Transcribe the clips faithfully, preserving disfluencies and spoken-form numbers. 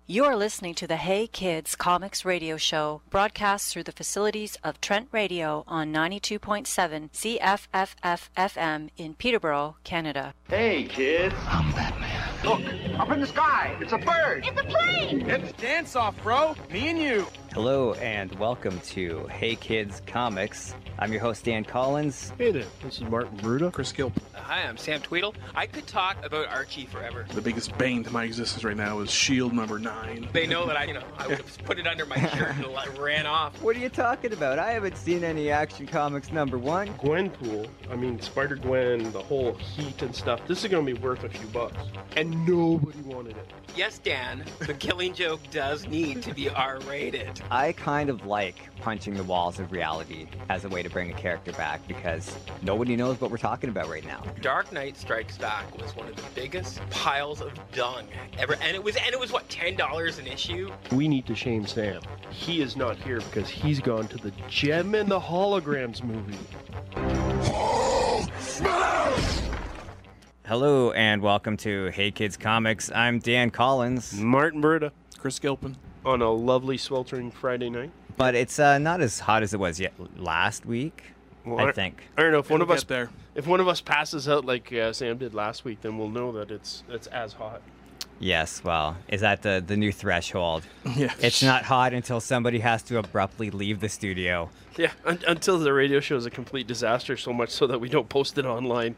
You're listening to the Hey Kids Comics Radio Show, broadcast through the facilities of Trent Radio on ninety-two point seven C F F F F M in Peterborough, Canada. Hey, kids. I'm Batman. Look, up in the sky. It's a bird. It's a plane. It's dance off, bro. Me and you. Hello and welcome to Hey Kids Comics. I'm your host, Dan Collins. Hey there, this is Martin Bruda. Chris Gilpin. Uh, hi, I'm Sam Tweedle. I could talk about Archie forever. The biggest bane to my existence right now is Shield number nine. They know that I, you know, I would have put it under my shirt and like, ran off. What are you talking about? I haven't seen any Action Comics number one. Gwenpool, I mean Spider-Gwen, the whole heat and stuff. This is going to be worth a few bucks. And nobody wanted it. Yes, Dan, the Killing Joke does need to be R rated. I kind of like punching the walls of reality as a way to bring a character back because nobody knows what we're talking about right now. Dark Knight Strikes Back was one of the biggest piles of dung ever, and it was and it was what ten dollars an issue. We need to shame Sam. He is not here because he's gone to the Gem and the Holograms movie. Hello and welcome to Hey Kids Comics. I'm Dan Collins. Martin Bruda. Chris Gilpin. On a lovely sweltering Friday night. But it's uh, not as hot as it was yet last week, Well, I think. I don't know if one It'll of us get there. if one of us passes out like uh, Sam did last week, then we'll know that it's it's as hot. Yes, well, is that the, the new threshold? Yeah. It's not hot until somebody has to abruptly leave the studio. Yeah, un- until the radio show is a complete disaster, so much so that we don't post it online.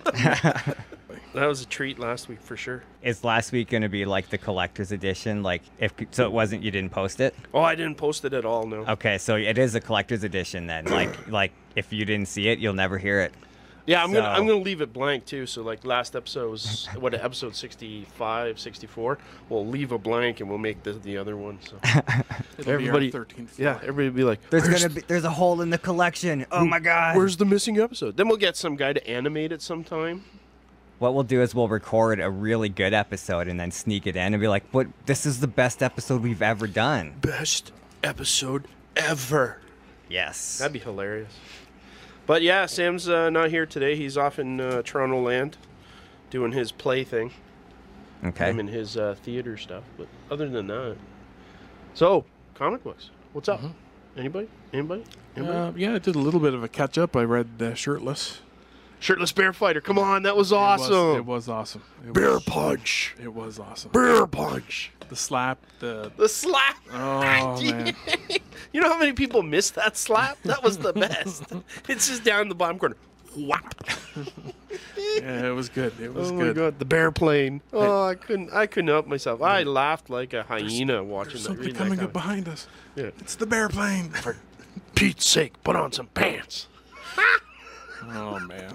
That was a treat last week for sure. Is last week going to be like the collector's edition? Like, if so, it wasn't. You didn't post it. Oh, I didn't post it at all. No. Okay, so it is a collector's edition then. Like, like if you didn't see it, you'll never hear it. Yeah, I'm So- gonna I'm gonna leave it blank too. So like last episode was what episode sixty-five, sixty-four. We'll leave a blank and we'll make the the other one. So It'll everybody, be our thirteenth yeah, floor. everybody will be like, There's "Where's gonna be there's a hole in the collection. Oh my god. Where's the missing episode?" Then we'll get some guy to animate it sometime. What we'll do is we'll record a really good episode and then sneak it in and be like, "What? This is the best episode we've ever done." Best episode ever. Yes. That'd be hilarious. But yeah, Sam's uh, not here today. He's off in uh, Toronto land doing his play thing. Okay. Him and his uh, theater stuff. But other than that. So, comic books. What's up? Anybody? Anybody? Anybody? Uh, yeah, I did a little bit of a catch up. I read uh, Shirtless. Shirtless Bear Fighter. Come on, that was It was- awesome. It was, awesome. It Bear was, Punch. It was awesome. Bear Punch. The slap. The The slap. oh man. You know how many people missed that slap? That was the best. It's just down the bottom corner. Whap. Yeah, it was good. It was Oh good. my god, the bear plane. Oh, I couldn't I couldn't help myself. I laughed like a hyena watching There's that. something reading that coming comic. up behind us. Yeah. It's the bear plane. For Pete's sake, put on some pants. Oh man.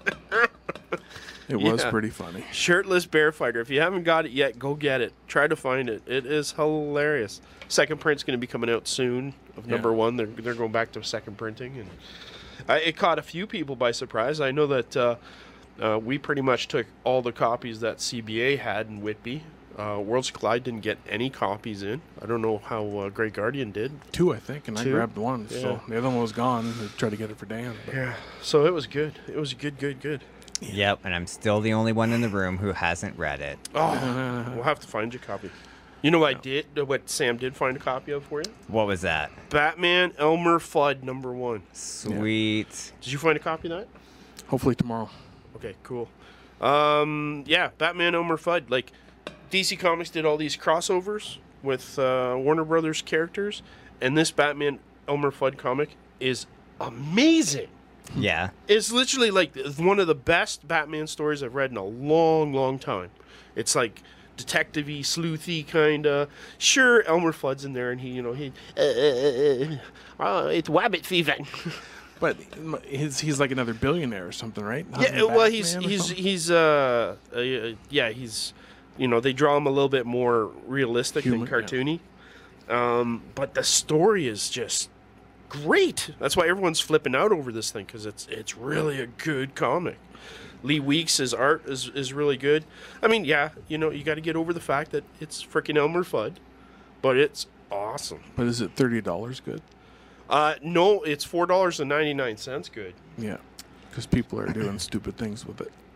It was Yeah. pretty funny. Shirtless Bear Fighter. If you haven't got it yet, go get it. Try to find it. It is hilarious. Second print's going to be coming out soon of number Yeah. one. They're they're going back to second printing, and I, it caught a few people by surprise. I know that uh, uh, we pretty much took all the copies that C B A had in Whitby. Uh, Worlds Collide didn't get any copies in. I don't know how uh, Great Guardian did. Two, I think, and I Two? grabbed one. Yeah. So the other one was gone. I tried to get it for Dan. But Yeah. So it was good. It was good, good, good. Yep, and I'm still the only one in the room who hasn't read it. Oh, we'll have to find you a copy. You know what I did? uh, What Sam did find a copy of for you? What was that? Batman Elmer Fudd number one. Sweet. Did you find a copy of that? hopefully tomorrow. Okay, cool. Um, yeah, Batman Elmer Fudd. Like, D C Comics did all these crossovers with uh, Warner Brothers characters, and this Batman Elmer Fudd comic is amazing. Yeah. It's literally like one of the best Batman stories I've read in a long, long time. It's like detective-y, sleuthy kind of. Sure, Elmer Fudd's in there, and he, you know, he, uh, uh, uh, it's wabbit fever. But he's, he's like another billionaire or something, right? Not Yeah, a well, he's Batman or he's something? he's uh, uh, yeah, he's, you know, they draw him a little bit more realistic Human, than cartoony. Um, but the story is just great. That's why everyone's flipping out over this thing, because it's it's really a good comic. Lee Weeks' art is, is really good. I mean, yeah, you know, you got to get over the fact that it's freaking Elmer Fudd, but it's awesome. But is it thirty dollars good? Uh, no, it's four dollars and ninety-nine cents good. Yeah, because people are doing stupid things with it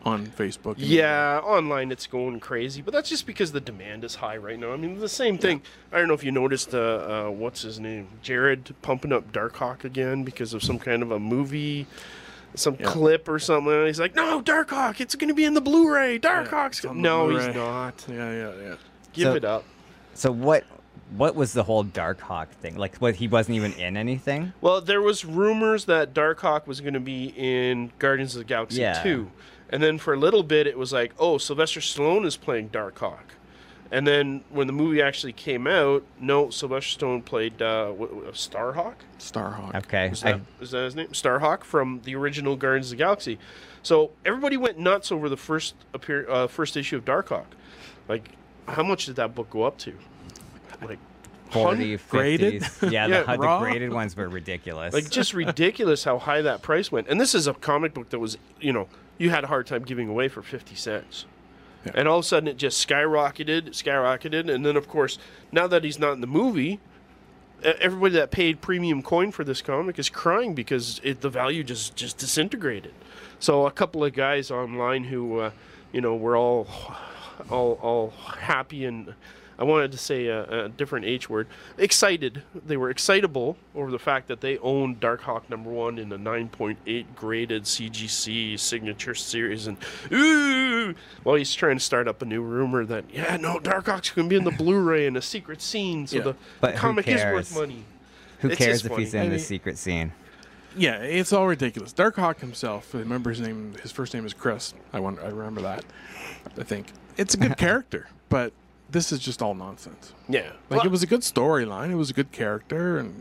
on Facebook. and- Yeah, online it's going crazy, but that's just because the demand is high right now. I mean, the same thing. I don't know if you noticed, uh, uh, what's his name? Jared pumping up Darkhawk again because of some kind of a movie, some Yeah. clip or something. And he's like, no, Darkhawk, it's going to be in the Blu-ray. Darkhawk's it's on the No, he's Blu-ray. not. Yeah, yeah, yeah. Give So- it up. So what what was the whole Darkhawk thing? Like, what, he wasn't even in anything? Well, there was rumors that Darkhawk was going to be in Guardians of the Galaxy Yeah. two. And then for a little bit, it was like, oh, Sylvester Stallone is playing Darkhawk. And then when the movie actually came out, no, Sylvester Stallone played uh, what, what, Starhawk? Starhawk. Okay. Is that, I- is that his name? Starhawk from the original Guardians of the Galaxy. So everybody went nuts over the first appear, uh, first issue of Darkhawk. Like, how much did that book go up to? Like, forty, Graded? fifties. Yeah, Yeah, the, the raw? graded ones were ridiculous. Like, just ridiculous how high that price went. And this is a comic book that was, you know, you had a hard time giving away for fifty cents. Yeah. And all of a sudden it just skyrocketed, skyrocketed. And then, of course, now that he's not in the movie, e- everybody that paid premium coin for this comic is crying because it, the value just, just disintegrated. So a couple of guys online who, uh, you know, were all, all, all happy and... I wanted to say a, a different H word. Excited. They were excitable over the fact that they owned Darkhawk number one in a nine point eight graded C G C signature series. And, ooh, well, he's trying to start up a new rumor that, yeah, no, Darkhawk's going to be in the Blu-ray in a secret scene. So Yeah. the, But the who comic is cares? worth money. Who it's cares just if he's funny. in I the mean- secret scene? Yeah, it's all ridiculous. Darkhawk himself, I remember his name, his first name is Chris. I wonder, I remember that. I think. It's a good character, but this is just all nonsense. Yeah. Like, Well, it was a good storyline. It was a good character, and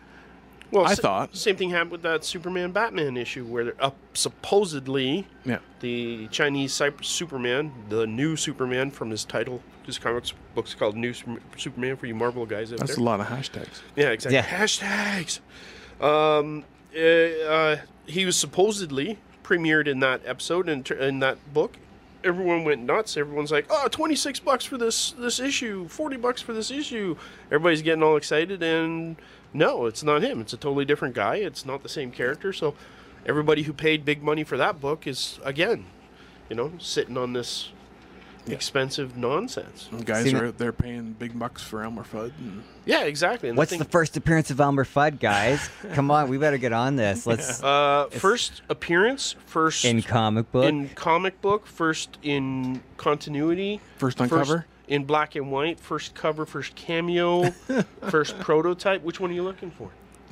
well, I s- thought. Same thing happened with that Superman Batman issue where they're up supposedly yeah. the Chinese Cyp- Superman, the new Superman from his title, his comics book's called New Super- Superman for you Marvel guys out That's there. a lot of hashtags. Yeah, exactly. Yeah. Hashtags. Um, uh, uh, he was supposedly premiered in that episode and in that book. Everyone went nuts. Everyone's like, "Oh, twenty-six bucks for this this issue, forty bucks for this issue." Everybody's getting all excited, and no, it's not him. It's a totally different guy. It's not the same character. So, everybody who paid big money for that book is again, you know, sitting on this expensive nonsense. And guys See, are out there paying big bucks for Elmer Fudd. And Yeah, exactly. And I What's think, the first appearance of Elmer Fudd, guys? Come on, we better get on this. Let's uh, first appearance, first in comic book. in comic book, first in continuity, First on cover? in black and white, first cover, first cameo, first prototype. Which one are you looking for?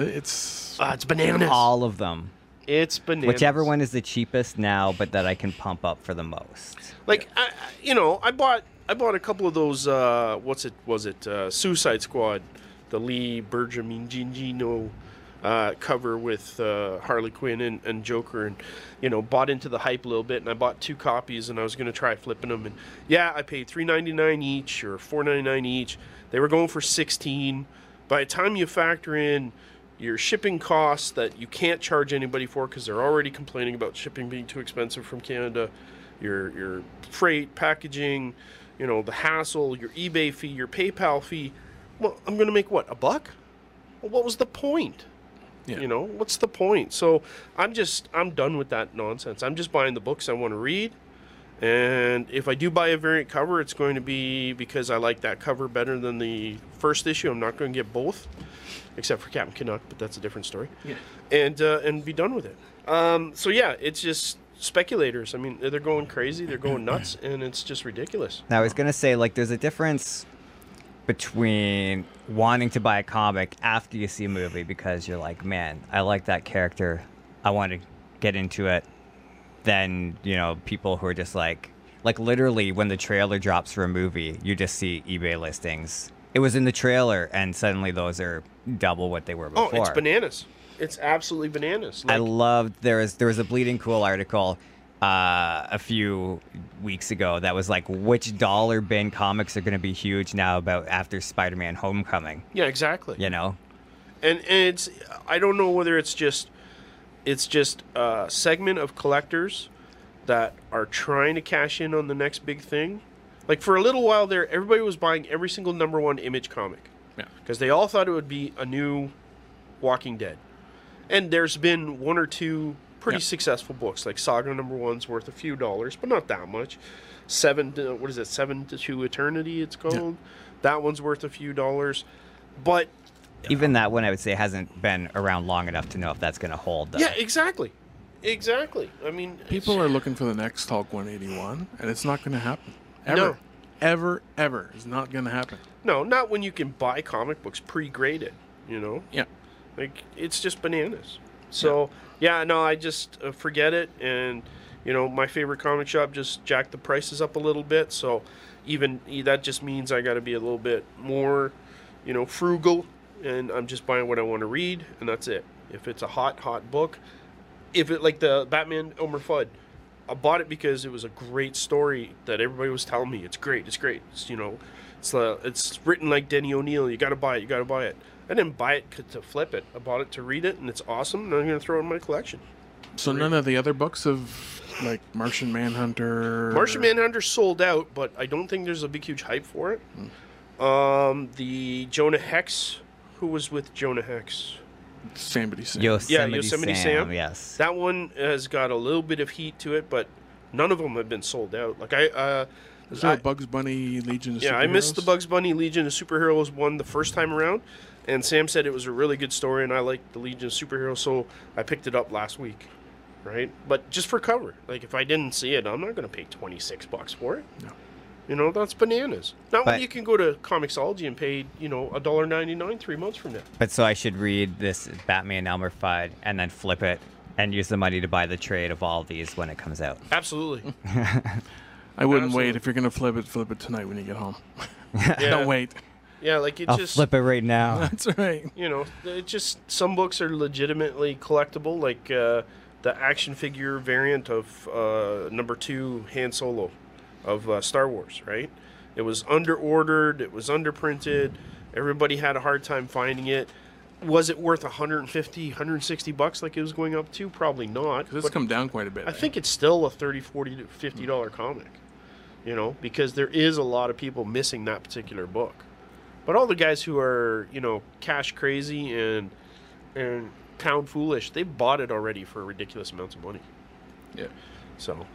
it's Uh, it's bananas. all of them. It's bananas. Whichever one is the cheapest now, but that I can pump up for the most. Like I, I- you know, I bought I bought a couple of those. Uh, what's it? Was it uh, Suicide Squad? The Lee Bergamingino uh, cover with uh, Harley Quinn and, and Joker, and you know, bought into the hype a little bit, and I bought two copies, and I was gonna try flipping them, and yeah, I paid three ninety nine each or four ninety nine each. They were going for sixteen. By the time you factor in your shipping costs that you can't charge anybody for because they're already complaining about shipping being too expensive from Canada, your your freight, packaging, you know, the hassle, your eBay fee, your PayPal fee. Well, I'm going to make what, a buck? Well, what was the point? Yeah. You know, what's the point? So I'm just, I'm done with that nonsense. I'm just buying the books I want to read. And if I do buy a variant cover, it's going to be because I like that cover better than the first issue. I'm not going to get both, except for Captain Canuck, but that's a different story. Yeah. And uh, and be done with it. Um, so yeah, it's just speculators. I mean, they're going crazy, they're going nuts, and it's just ridiculous. Now, I was going to say, like, there's a difference between wanting to buy a comic after you see a movie because you're like, man, I like that character. I want to get into it. Then, you know, people who are just like, like literally when the trailer drops for a movie, you just see eBay listings. It was in the trailer, and suddenly those are double what they were Oh, before. it's bananas. It's absolutely bananas. I Like, loved there was there was a Bleeding Cool article uh, a few weeks ago that was like which dollar bin comics are going to be huge now about after Spider-Man Homecoming. yeah, exactly. You know, And and it's, I don't know whether it's just it's just a segment of collectors that are trying to cash in on the next big thing. Like for a little while there, everybody was buying every single number one Image comic. Yeah. Because they all thought it would be a new Walking Dead. And there's been one or two pretty Yep. successful books. Like Saga number one's worth a few dollars, but not that much. Seven, to, what is it? Seven to to Eternity. It's called. That one's worth a few dollars, but Even that one, I would say, hasn't been around long enough to know if that's going to hold. Though. yeah, exactly, exactly. I mean, People are looking for the next Hulk one eighty-one, and it's not going to happen. Ever. No. Ever, ever. It's not going to happen. no, not when you can buy comic books pre-graded. You know, Yeah. like it's just bananas. So yeah, no, I just uh, forget it. And you know, my favorite comic shop just jacked the prices up a little bit. So even that just means I got to be a little bit more, you know, frugal. And I'm just buying what I want to read, and that's it. If it's a hot, hot book, if it like the Batman Elmer Fudd, I bought it because it was a great story that everybody was telling me it's great, it's great. It's, you know, it's uh, it's written like Denny O'Neil. You got to buy it. You got to buy it. I didn't buy it c- to flip it. I bought it to read it, and it's awesome. And I'm gonna throw it in my collection. So none of the other books of, like, Martian Manhunter... Martian Manhunter sold out, but I don't think there's a big huge hype for it. Um, the Jonah Hex. Who was with Jonah Hex? Somebody Sam. Yosemite, Yeah, Yosemite Sam. Yes. That one has got a little bit of heat to it, but none of them have been sold out. Like I, uh, Is there I- a Bugs Bunny Legion of yeah, I missed the Superheroes? Bugs Bunny Legion of Superheroes one the first time around, and Sam said it was a really good story, and I liked the Legion of Superheroes, so I picked it up last week, right? But just for cover. Like if I didn't see it, I'm not going to pay twenty-six bucks for it. No. You know, that's bananas. Not when But- you can go to Comixology and pay, you know, a dollar ninety-nine three months from now. But so I should read this Batman Elmer Fudd and then flip it and use the money to buy the trade of all these when it comes out. Absolutely. I wouldn't Absolutely. wait. If you're going to flip it, flip it tonight when you get home. Yeah. Don't wait. Yeah, like it I'll just flip it right now. That's right. you know, it just some books are legitimately collectible, like uh, the action figure variant of uh, number two Han Solo of uh, Star Wars, right? It was under-ordered, it was underprinted, everybody had a hard time finding it. Was it worth one hundred fifty, one hundred sixty bucks like it was going up to? Probably not. Because it's but come down quite a bit. I eh? think it's still a thirty, forty, to fifty dollar comic, you know, because there is a lot of people missing that particular book. But all the guys who are, you know, cash crazy and and pound foolish, they bought it already for ridiculous amounts of money. Yeah. So,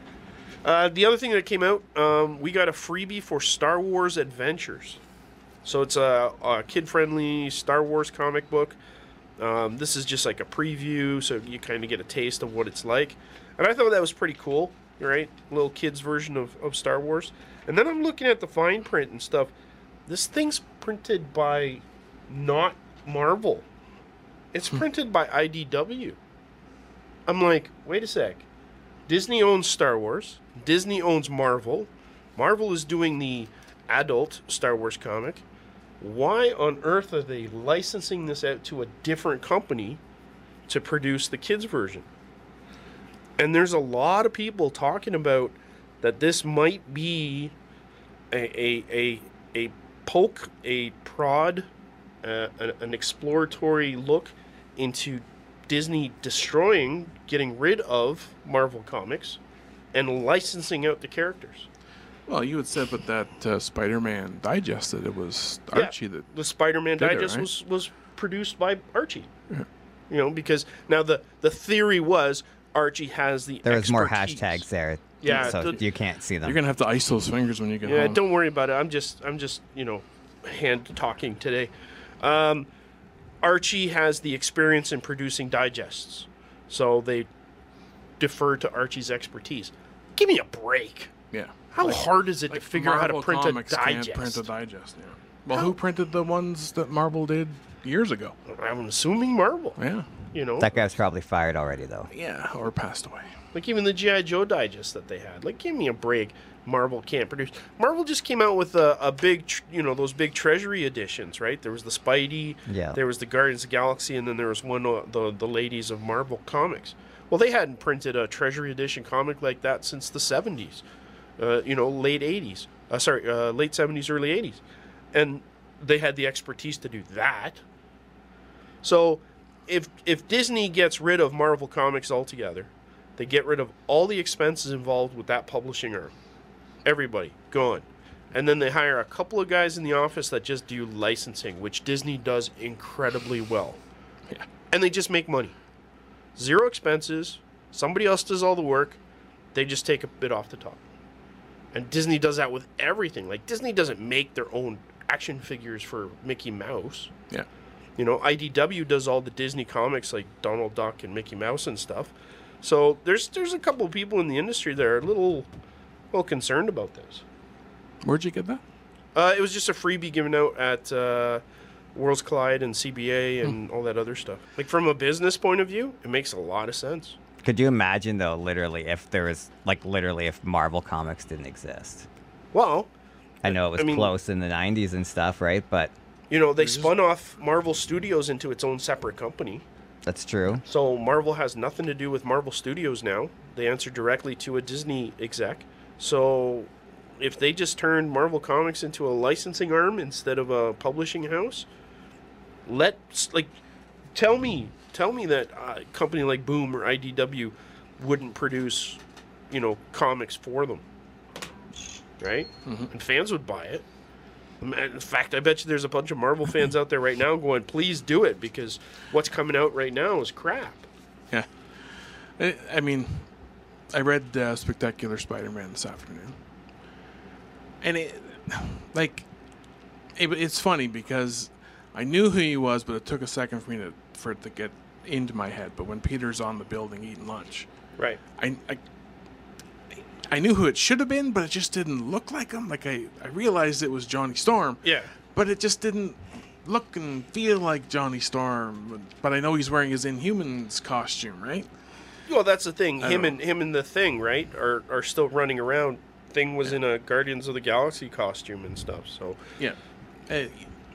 uh, the other thing that came out, um, we got a freebie for Star Wars Adventures. So it's a, a kid-friendly Star Wars comic book. Um, this is just like a preview, so you kind of get a taste of what it's like. And I thought that was pretty cool, right? Little kids' version of, of Star Wars. And then I'm looking at the fine print and stuff. This thing's printed by not Marvel. It's printed by I D W. I'm like, wait a sec. Disney owns Star Wars. Disney owns Marvel. Marvel is doing the adult Star Wars comic. Why on earth are they licensing this out to a different company to produce the kids version? And there's a lot of people talking about that this might be a a a, a poke, a prod, uh, an, an exploratory look into Disney destroying, getting rid of Marvel Comics and licensing out the characters. Well, you had said with that uh, Spider-Man digest that it was Yeah, Archie that... the Spider-Man did it, Digest right? was, was produced by Archie. You know, because now the, the theory was Archie has the There was more expertise. hashtags there. Yeah, So the- you can't see them. You're going to have to ice those fingers when you get Yeah, home. don't worry about it. I'm just, I'm just, you know, hand talking today. Um, Archie has the experience in producing digests, so they defer to Archie's expertise. Give me a break. Yeah. How hard is it Like to figure out how to Marvel print Comics a can't digest? print a digest, yeah. Well, who printed the ones that Marvel did years ago? I'm assuming Marvel. Yeah. You know, That guy's probably fired already, though. Yeah, or passed away. like even the G I. Joe digest that they had. Like, give me a break. Marvel can't produce. Marvel just came out with a, a big, tr- you know, those big treasury editions, right? There was the Spidey, Yeah. there was the Guardians of the Galaxy, and then there was one, uh, the the ladies of Marvel Comics. Well, they hadn't printed a treasury edition comic like that since the seventies, uh, you know, late eighties. Uh, sorry, uh, late seventies, early eighties, and they had the expertise to do that. So, if if Disney gets rid of Marvel Comics altogether, they get rid of all the expenses involved with that publishing arm. Everybody gone. And then they hire a couple of guys in the office that just do licensing, which Disney does incredibly well. Yeah. And they just make money. Zero expenses. Somebody else does all the work. They just take a bit off the top. And Disney does that with everything. Like, Disney doesn't make their own action figures for Mickey Mouse. Yeah. You know, I D W does all the Disney comics like Donald Duck and Mickey Mouse and stuff. So there's there's a couple of people in the industry that are a little, little concerned about this. Where'd you get that? Uh, it was just a freebie given out at uh, Worlds Collide and C B A and all that other stuff. Like, from a business point of view, it makes a lot of sense. Could you imagine, though, literally, if there was, like, literally, if Marvel Comics didn't exist? Well, I know it was I mean- close in the nineties and stuff, right? But you know, they spun off Marvel Studios into its own separate company. that's true. So Marvel has nothing to do with Marvel Studios now. They answer directly to a Disney exec. So if they just turned Marvel Comics into a licensing arm instead of a publishing house, let like tell me tell me that a company like Boom or I D W wouldn't produce, you know, comics for them, right? Mm-hmm. And fans would buy it. In fact, I bet you there's a bunch of Marvel fans out there right now going, please do it, because what's coming out right now is crap. Yeah. I, I mean, I read uh, Spectacular Spider-Man this afternoon. And it, like, it, it's funny because I knew who he was, but it took a second for me to, for it to get into my head. But when Peter's on the building eating lunch, Right. I, I, I knew who it should have been, but it just didn't look like him. Like, I, I realized it was Johnny Storm. Yeah. But it just didn't look and feel like Johnny Storm. But I know he's wearing his Inhumans costume, right? Well, that's the thing. I Him know. and him and the Thing, right, are are still running around. Thing was in a Guardians of the Galaxy costume and stuff. So Yeah. Uh,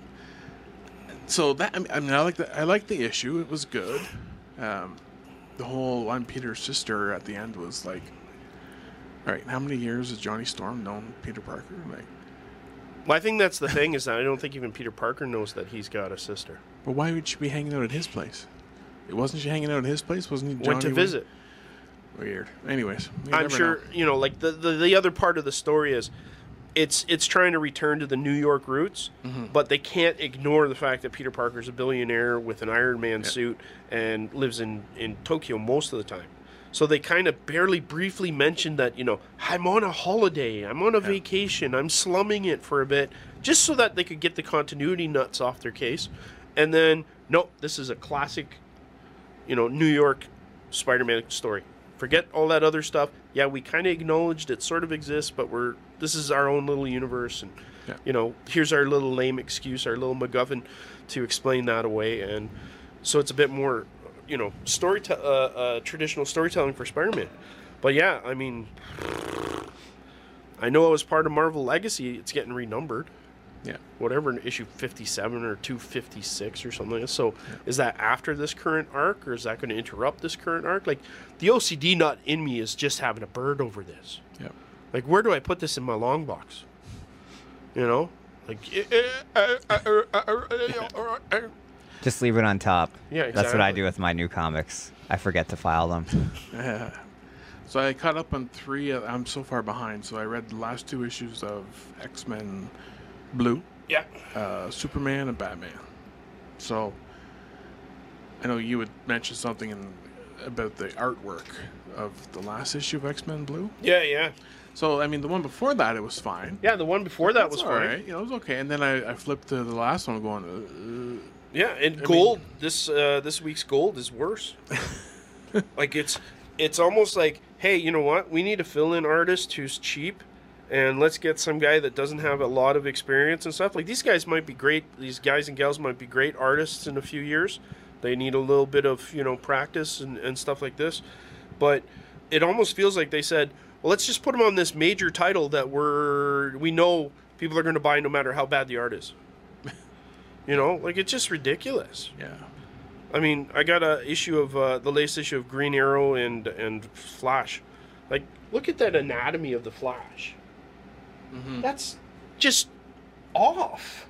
so that I mean, I mean, I like the I like the issue. It was good. Um, the whole "I'm Peter's sister" at the end was like, all right, how many years has Johnny Storm known Peter Parker? Like, well, I think that's the thing, is that I don't think even Peter Parker knows that he's got a sister. but why would she be hanging out at his place? It wasn't she hanging out at his place? Wasn't he Johnny Went to visit. Weird. Anyways, you I'm never sure know. you know. Like the, the the other part of the story is, it's it's trying to return to the New York roots, Mm-hmm. but they can't ignore the fact that Peter Parker's a billionaire with an Iron Man suit and lives in in Tokyo most of the time. So they kind of barely briefly mentioned that, you know, I'm on a holiday, I'm on a vacation, I'm slumming it for a bit, just so that they could get the continuity nuts off their case. And then, nope, this is a classic, you know, New York Spider-Man story. Forget all that other stuff. Yeah, we kind of acknowledged it sort of exists, but we're this is our own little universe, and Yeah. you know, here's our little lame excuse, our little MacGuffin to explain that away, and so it's a bit more, you know, story uh, uh, traditional storytelling for Spider-Man. But yeah, I mean, I know it was part of Marvel Legacy. It's getting renumbered. Yeah. Whatever, in issue fifty-seven or two fifty-six or something like that. So is that after this current arc, or is that going to interrupt this current arc? Like, the O C D nut in me is just having a bird over this. Yeah. Like, where do I put this in my long box? You know? Like, Just leave it on top. Yeah, That's what I exactly. do with my new comics. I forget to file them. Yeah. So I caught up on three. Uh, I'm so far behind. So I read the last two issues of X-Men Blue, yeah. uh, Superman, and Batman. So I know you would mention something in, about the artwork of the last issue of X-Men Blue. Yeah, yeah. So I mean, the one before that, it was fine. Yeah, the one before that That's was all fine. right. You know, it was okay. And then I, I flipped to the last one, going, Yeah, and gold, this uh, this week's gold is worse. Like, it's it's almost like, hey, you know what? We need a fill-in artist who's cheap, and let's get some guy that doesn't have a lot of experience and stuff. Like, these guys might be great. These guys and gals might be great artists in a few years. They need a little bit of, you know, practice and, and stuff like this. But it almost feels like they said, well, let's just put them on this major title that we're we know people are going to buy no matter how bad the art is. You know, like, it's just ridiculous. yeah. I mean, I got a issue of uh, the latest issue of Green Arrow and and Flash. Like, look at that anatomy of the Flash. Mm-hmm. That's just off.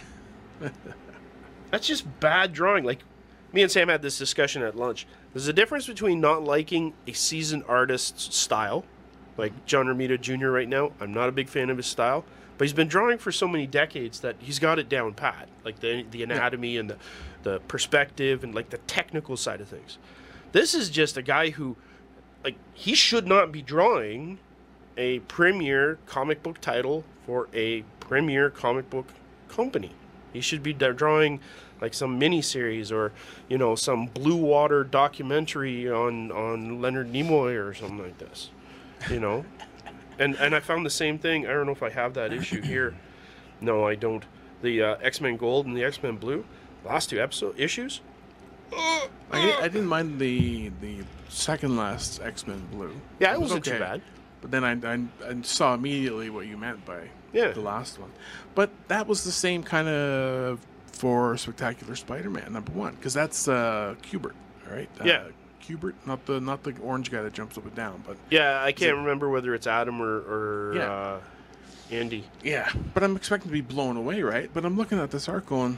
That's just bad drawing. Like, me and Sam had this discussion at lunch. There's a difference between not liking a seasoned artist's style, like John Romita Junior right now. I'm not a big fan of his style, but he's been drawing for so many decades that he's got it down pat. Like, the the anatomy and the, the perspective and, like, the technical side of things. This is just a guy who, like, he should not be drawing a premier comic book title for a premier comic book company. He should be drawing like some miniseries or, you know, some Blue Water documentary on, on Leonard Nimoy or something like this, you know? and and I found the same thing. I don't know if I have that issue here. No, I don't. The uh, X-Men Gold and the X-Men Blue, last two episode issues. I, I didn't mind the the second last X-Men Blue. Yeah, it wasn't too bad. But then I, I, I saw immediately what you meant by Yeah. the last one. But that was the same kind of for Spectacular Spider-Man number one, because that's uh, Kubert, right? Uh, Yeah. Kubert, not the not the orange guy that jumps up and down, but Yeah, I can't it- remember whether it's Adam or, or Yeah. uh, Andy. yeah. But I'm expecting to be blown away, right? But I'm looking at this art going,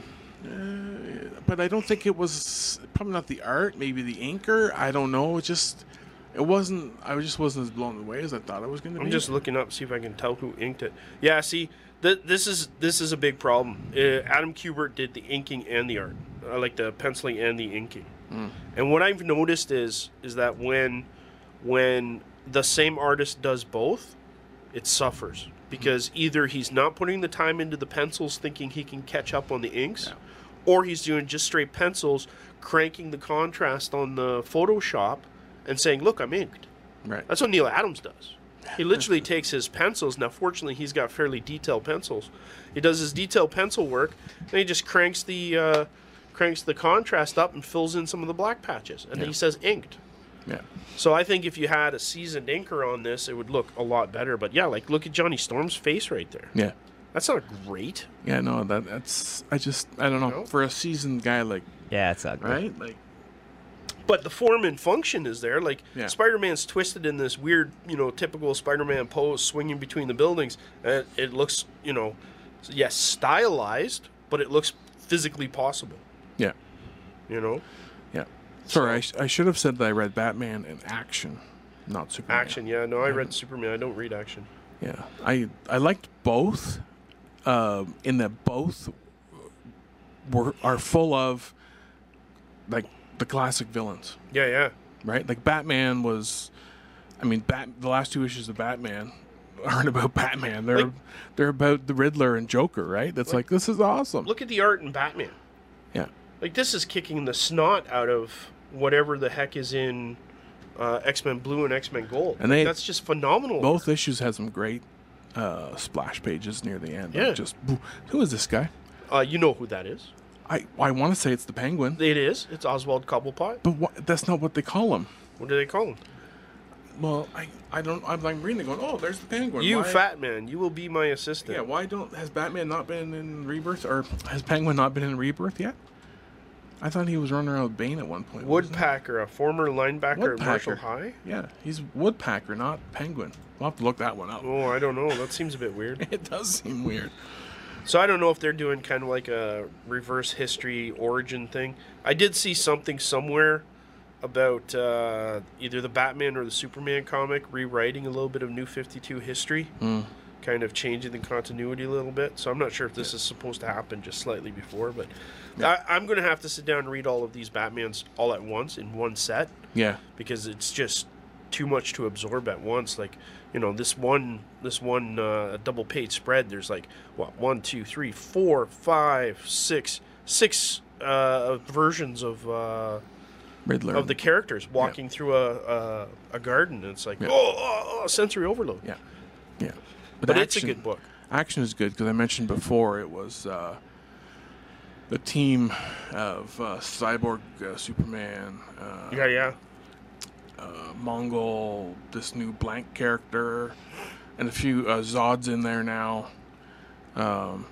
uh, but I don't think it was probably not the art, maybe the inker. I don't know. It just it wasn't. I just wasn't as blown away as I thought I was going to be. I'm just looking up, see if I can tell who inked it. Yeah, see, th- this is this is a big problem. Uh, Adam Kubert did the inking and the art. I like the penciling and the inking. Mm. And what I've noticed is is that when when the same artist does both, it suffers because either he's not putting the time into the pencils, thinking he can catch up on the inks, Yeah. or he's doing just straight pencils, cranking the contrast on the Photoshop, and saying, "Look, I'm inked." right. That's what Neil Adams does. He literally takes his pencils. Now, fortunately, he's got fairly detailed pencils. He does his detailed pencil work, and he just cranks the uh, cranks the contrast up and fills in some of the black patches, and then Yeah. he says inked. Yeah. So I think if you had a seasoned inker on this, it would look a lot better. But yeah, like look at Johnny Storm's face right there. Yeah. That's not great, Yeah, no, that that's I just I don't know. No? For a seasoned guy like Yeah, it's ugly. right? Like but the form and function is there. Like Yeah. Spider-Man's twisted in this weird, you know, typical Spider-Man pose, swinging between the buildings. And it looks, you know, yes, stylized, but it looks physically possible. yeah. You know, Yeah. Sorry, I, sh- I should have said that I read Batman in action, not Superman. action. Yeah, no, I read Superman. I don't read action. Yeah. I I liked both um in that both were are full of like the classic villains. Yeah, yeah. Right? Like Batman was, I mean, Bat. The last two issues of Batman aren't about Batman. They're Like- they're about the Riddler and Joker, right? That's like, this is awesome. Look at the art in Batman. Yeah, Like this is kicking the snot out of whatever the heck is in uh, X-Men Blue and X-Men Gold. And Like, they- that's just phenomenal. both issues had some great uh, splash pages near the end. Yeah. Just who is this guy? Uh, you know who that is? I I want to say it's the Penguin, It is. It's Oswald Cobblepot. but what, that's not what they call him. What do they call him? Well, I I don't. I'm like reading it, going, oh, there's the Penguin. You Why- fat man. You will be my assistant. Yeah. Why don't has Batman not been in Rebirth, or has Penguin not been in Rebirth yet? I thought he was running around with Bane at one point. wasn't he? Woodpacker, a former linebacker at Marshall Woodpacker. High. Yeah, he's Woodpacker, not Penguin. We'll have to look that one up. Oh, I don't know. That seems a bit weird. It does seem weird. So I don't know if they're doing kind of like a reverse history origin thing. I did see something somewhere about uh, either the Batman or the Superman comic rewriting a little bit of New fifty-two history, Mm. kind of changing the continuity a little bit. So I'm not sure if this is supposed to happen just slightly before, but I, I'm going to have to sit down and read all of these Batmans all at once in one set Yeah. because it's just too much to absorb at once. Like, you know, this one this one uh, double page spread, there's like what one two three four five six six uh, versions of uh, Riddler. of the characters walking through a, a a garden, and it's like Yeah. oh, oh, oh sensory overload. Yeah. Yeah. But it's a action- good book. Action is good because I mentioned before it was uh, the team of uh, Cyborg, uh, Superman, uh, Yeah, yeah. uh, Mongol, this new blank character, and a few uh, Zods in there now. Um,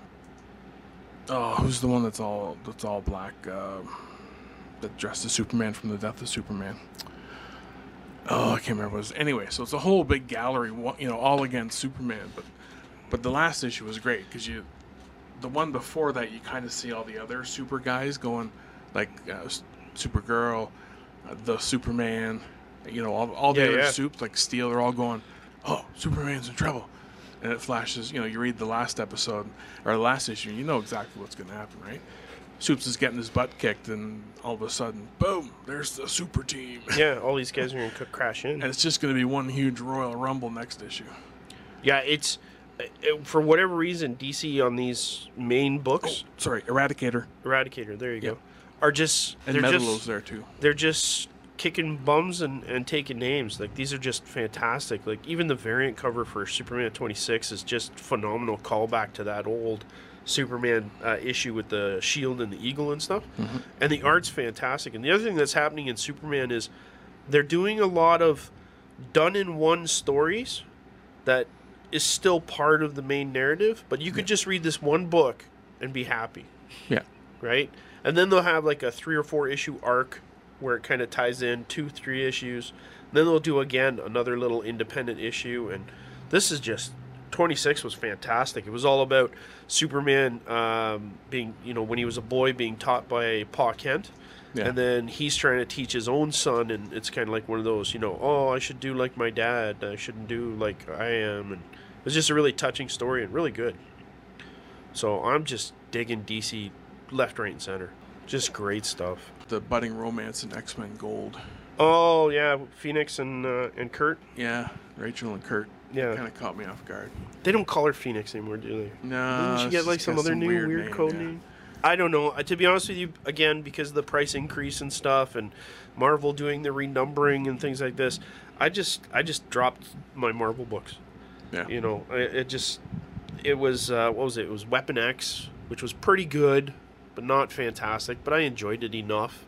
oh, who's the one that's all that's all black? Uh, that dressed as Superman from the Death of Superman. Oh, I can't remember what it was. Anyway, so it's a whole big gallery, wa- you know, all against Superman. But but the last issue was great because you, the one before that, you kind of see all the other super guys going, like uh, S- Supergirl, uh, the Superman, you know, all, all the Yeah, other yeah. supes like Steel. They're all going, oh, Superman's in trouble. And it flashes, you know, you read the last episode or the last issue, you know exactly what's going to happen, right? Soups is getting his butt kicked, and all of a sudden, boom, there's the super team. Yeah, all these guys are going to crash in. And it's just going to be one huge Royal Rumble next issue. Yeah, it's it, for whatever reason, D C on these main books, Oh, sorry, Eradicator. Eradicator, there you Yep. go, are just And they're Metallo's just there too. they're just kicking bums and, and taking names. Like, these are just fantastic. Like, even the variant cover for Superman twenty-six is just phenomenal callback to that old Superman uh, issue with the shield and the eagle and stuff. Mm-hmm. And the art's fantastic. And the other thing that's happening in Superman is they're doing a lot of done-in-one stories that is still part of the main narrative, but you could just read this one book and be happy, Yeah. right? And then they'll have like a three or four issue arc where it kind of ties in two, three issues. Then they'll do again another little independent issue, and this is just twenty-six was fantastic. It was all about Superman um, being, you know, when he was a boy being taught by Pa Kent. Yeah. And then he's trying to teach his own son, and it's kind of like one of those, you know, oh, I should do like my dad. I shouldn't do like I am. And it was just a really touching story and really good. So I'm just digging D C left, right, and center. Just great stuff. The budding romance in X-Men Gold. Oh, yeah, Phoenix and uh, and Kurt. Yeah, Rachel and Kurt. Yeah. Kind of caught me off guard. They don't call her Phoenix anymore, do they? No. Didn't she get like some other new weird, weird, name, code yeah. name? I don't know. Uh, To be honest with you, again, because of the price increase and stuff, and Marvel doing the renumbering and things like this, I just I just dropped my Marvel books. Yeah. You know, it, it just it was uh, what was it? It was Weapon X, which was pretty good, but not fantastic. But I enjoyed it enough.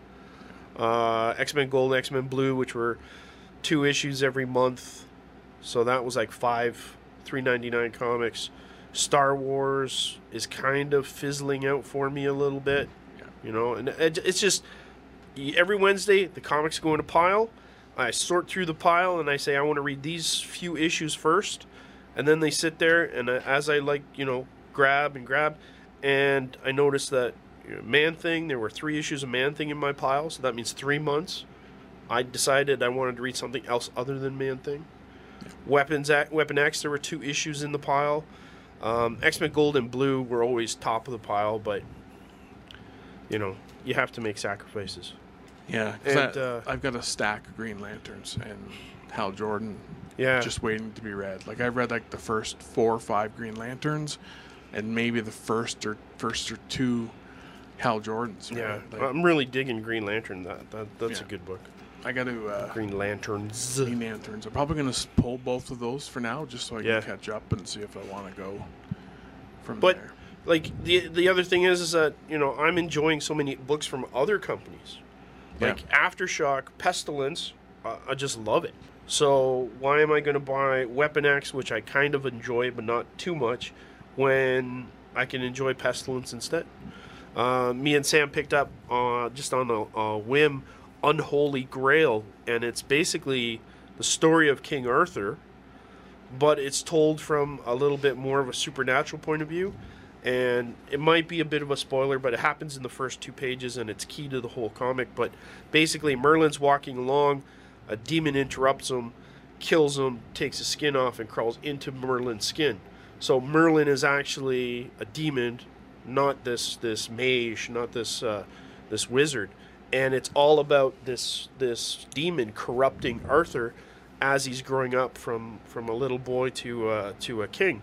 Uh, X-Men Gold, X-Men Blue, which were two issues every month, so that was like five three ninety-nine comics. Star Wars is kind of fizzling out for me a little bit, Yeah. you know, and it, it's just every Wednesday the comics go in a pile. I sort through the pile and I say I want to read these few issues first, and then they sit there, and I, as I like, you know, grab and grab, and I noticed that, you know, Man Thing, there were three issues of Man Thing in my pile, so that means three months. I decided I wanted to read something else other than Man Thing. Weapons, Weapon X, there were two issues in the pile. Um, X-Men Gold and Blue were always top of the pile, but, you know, you have to make sacrifices. Yeah. 'cause And, I, uh, I've got a stack of Green Lanterns and Hal Jordan Yeah. just waiting to be read. Like, I've read like the first four or five Green Lanterns and maybe the first or first or two Hal Jordans. right? Yeah, Like, I'm really digging Green Lantern. That, that That's Yeah. a good book. I got to uh, Green Lanterns. Green Lanterns. I'm probably going to pull both of those for now just so I Yeah. can catch up and see if I want to go from But there. like the the other thing is is that, you know, I'm enjoying so many books from other companies, like Yeah. Aftershock, Pestilence. Uh, I just love it. So why am I going to buy Weapon X, which I kind of enjoy but not too much, when I can enjoy Pestilence instead? Uh, me and Sam picked up uh, just on a, a whim Unholy Grail, and it's basically the story of King Arthur, but it's told from a little bit more of a supernatural point of view. And it might be a bit of a spoiler, but it happens in the first two pages, and it's key to the whole comic. But basically, Merlin's walking along, a demon interrupts him, kills him, takes his skin off, and crawls into Merlin's skin. So Merlin is actually a demon, not this this mage, not this uh, this wizard. And it's all about this this demon corrupting Arthur as he's growing up from, from a little boy to uh, to a king.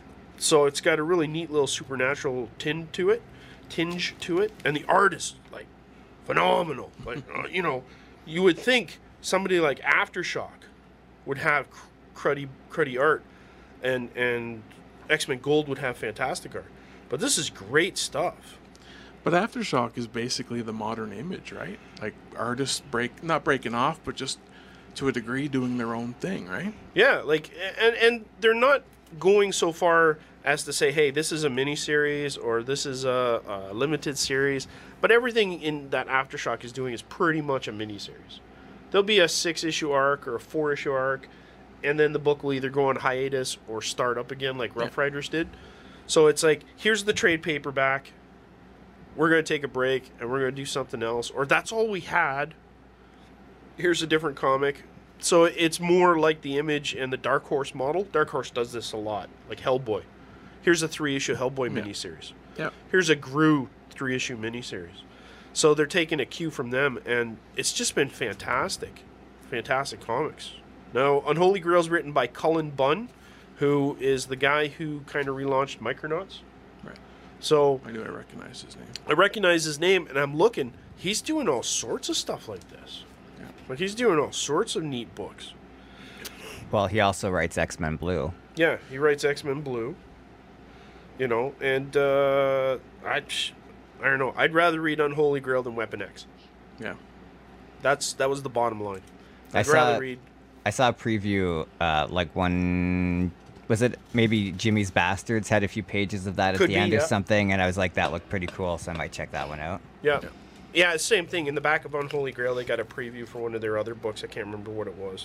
So it's got a really neat little supernatural tinge to it, tinge to it, and the art is like phenomenal. Like uh, you know, you would think somebody like Aftershock would have cruddy cruddy art, and and X-Men Gold would have fantastic art, but this is great stuff. But Aftershock is basically the modern image, right? Like, artists break, not breaking off, but just to a degree doing their own thing, right? Yeah, like, and and they're not going so far as to say, hey, this is a miniseries or this is a, a limited series, but everything in that Aftershock is doing is pretty much a miniseries. There'll be a six-issue arc or a four-issue arc, and then the book will either go on hiatus or start up again like Rough Yeah. Riders did. So it's like, here's the trade paperback, we're going to take a break, and we're going to do something else, or that's all we had, here's a different comic. So it's more like the Image and the Dark Horse model. Dark Horse does this a lot, like Hellboy. Here's a three-issue Hellboy miniseries. Yeah. Here's a Gru three-issue miniseries. So they're taking a cue from them, and it's just been fantastic. Fantastic comics. Now, Unholy Grail's written by Cullen Bunn, who is the guy who kind of relaunched Micronauts. Right. So I knew I recognized his name. I recognize his name, and I'm looking. He's doing all sorts of stuff like this. Yeah. Like, he's doing all sorts of neat books. Well, he also writes X-Men Blue. Yeah, he writes X-Men Blue. You know, and uh, I, I don't know. I'd rather read Unholy Grail than Weapon X. Yeah. That's that was the bottom line. I I'd saw- rather read. I saw a preview, uh, like one, was it maybe Jimmy's Bastards had a few pages of that at Could the be, end or yeah. something, and I was like, that looked pretty cool, so I might check that one out. Yeah. Yeah, same thing. In the back of Unholy Grail, they got a preview for one of their other books. I can't remember what it was.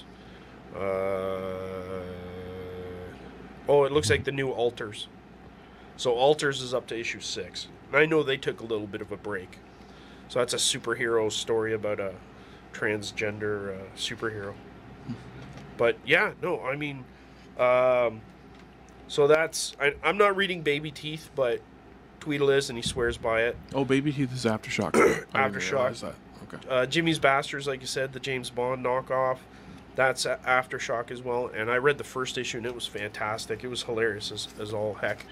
Uh, oh, it looks like the new Alters. So Alters is up to issue six. And I know they took a little bit of a break. So that's a superhero story about a transgender uh, superhero. But yeah, no, I mean, um, so that's, I, I'm not reading Baby Teeth, but Tweedle is, and he swears by it. Oh, Baby Teeth is Aftershock. I didn't Aftershock. realize that. Okay. Uh, Jimmy's Bastards, like you said, the James Bond knockoff. That's a- Aftershock as well. And I read the first issue, and it was fantastic. It was hilarious as, as all heck.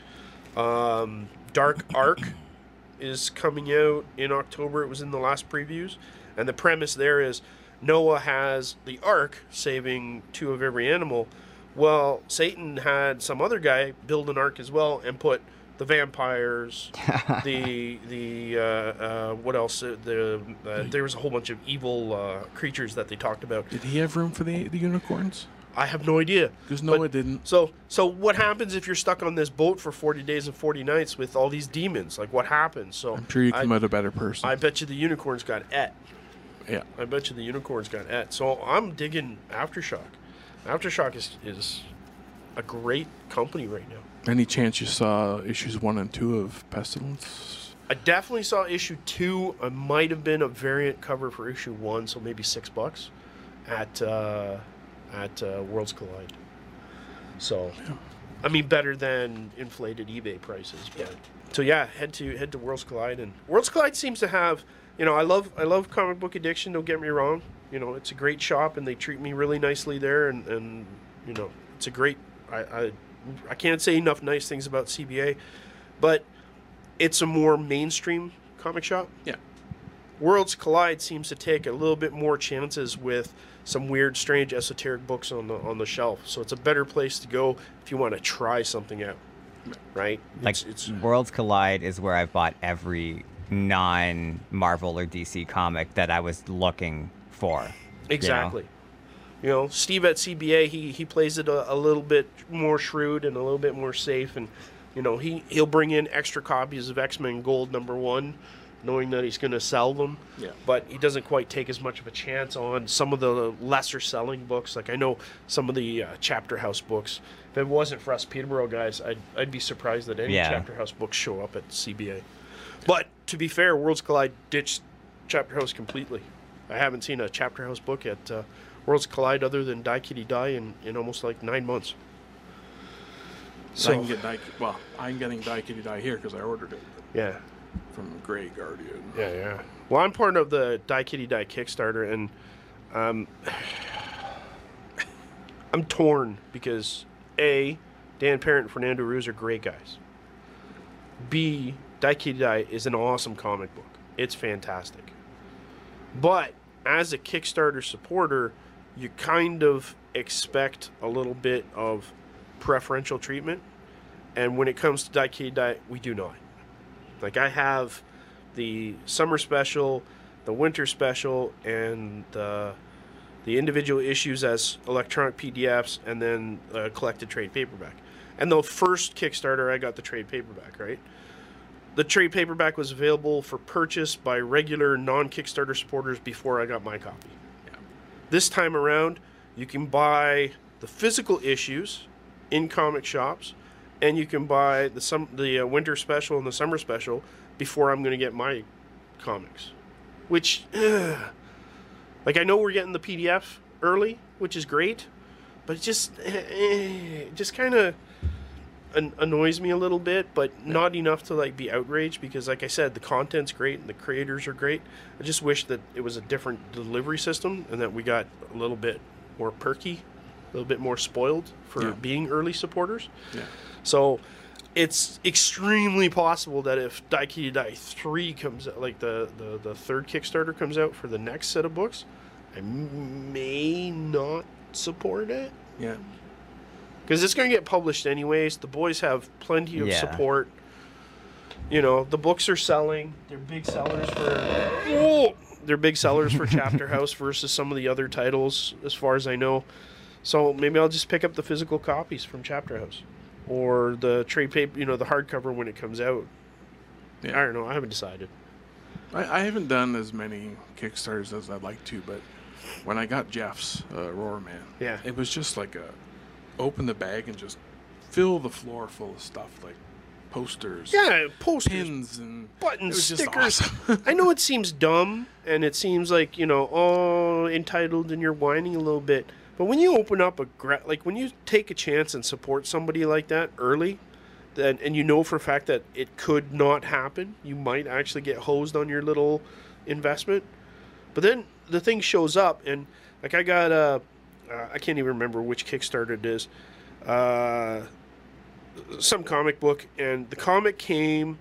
Um, Dark Ark is coming out in October. It was in the last previews. And the premise there is Noah has the Ark saving two of every animal. Well, Satan had some other guy build an Ark as well and put the vampires, the the uh, uh, what else? Uh, the uh, there was a whole bunch of evil uh, creatures that they talked about. Did he have room for the the unicorns? I have no idea. Because Noah But- didn't. So so what happens if you're stuck on this boat for forty days and forty nights with all these demons? Like, what happens? So I'm sure you I, come out a better person. I bet you the unicorns got et. yeah. I bet you the unicorns got et. So I'm digging Aftershock. Aftershock is is a great company right now. Any chance you saw issues one and two of Pestilence? I definitely saw issue two. It might have been a variant cover for issue one, so maybe six bucks at uh, at uh, Worlds Collide. So, I mean, better than inflated eBay prices. But so yeah, head to head to Worlds Collide, and Worlds Collide seems to have, you know, I love I love Comic Book Addiction. Don't get me wrong. You know, it's a great shop, and they treat me really nicely there, and and you know, it's a great. I I, I can't say enough nice things about C B A, but it's a more mainstream comic shop. Yeah. Worlds Collide seems to take a little bit more chances with some weird, strange, esoteric books on the on the shelf. So it's a better place to go if you want to try something out, right? Like, It's, it's Worlds Collide is where I've bought every non-Marvel or D C comic that I was looking for. exactly. You know, Steve at C B A, he he plays it a, a little bit more shrewd and a little bit more safe, and you know he he'll bring in extra copies of X-Men Gold number one, knowing that he's going to sell them. Yeah. But he doesn't quite take as much of a chance on some of the lesser selling books. Like I know some of the uh, Chapter House books. If it wasn't for us Peterborough guys, I'd I'd be surprised that any Yeah. Chapter House books show up at C B A. But to be fair, Worlds Collide ditched Chapter House completely. I haven't seen a Chapter House book at uh, Worlds Collide other than Die Kitty Die in, in almost like nine months. So I So can get Die, well, I'm getting Die Kitty Die here because I ordered it yeah, from Grey Guardian. yeah, yeah. Well, I'm part of the Die Kitty Die Kickstarter, and um, I'm torn because A, Dan Parent and Fernando Ruz are great guys. B, Die Kitty Die is an awesome comic book. It's fantastic. But as a Kickstarter supporter, you kind of expect a little bit of preferential treatment. And when it comes to Die Kitty Die, we do not. Like, I have the summer special, the winter special, and the, the individual issues as electronic P D Fs, and then a collected trade paperback. And the first Kickstarter, I got the trade paperback, right? The trade paperback was available for purchase by regular non-Kickstarter supporters before I got my copy. Yeah. This time around, you can buy the physical issues in comic shops, and you can buy the some the uh, winter special and the summer special before I'm going to get my comics. Which, ugh, like, I know we're getting the P D F early, which is great, but it just, eh, just kind of, an- annoys me a little bit, but not enough to like be outraged because, like I said, the content's great and the creators are great. I just wish that it was a different delivery system and that we got a little bit more perky, a little bit more spoiled for Yeah. being early supporters. Yeah. So it's extremely possible that if Daiki Dai three comes out, like the, the, the third Kickstarter comes out for the next set of books, I m- may not support it. Yeah. Because it's going to get published anyways. The boys have plenty of Yeah. support. You know, the books are selling. They're big sellers for... Whoa! They're big sellers for Chapter House versus some of the other titles, as far as I know. So maybe I'll just pick up the physical copies from Chapter House. Or the trade paper, you know, the hardcover when it comes out. Yeah. I don't know. I haven't decided. I, I haven't done as many Kickstarters as I'd like to, but when I got Jeff's uh, Aurora Man, Yeah. it was just like a open the bag and just fill the floor full of stuff like posters, Yeah, posters, pins, and buttons, it was just stickers. awesome. I know it seems dumb and it seems like, you know, oh, entitled and you're whining a little bit. But when you open up a, gra- like when you take a chance and support somebody like that early, then, and you know for a fact that it could not happen, you might actually get hosed on your little investment. But then the thing shows up and like I got a, uh, I can't even remember which Kickstarter it is, uh, some comic book, and the comic came.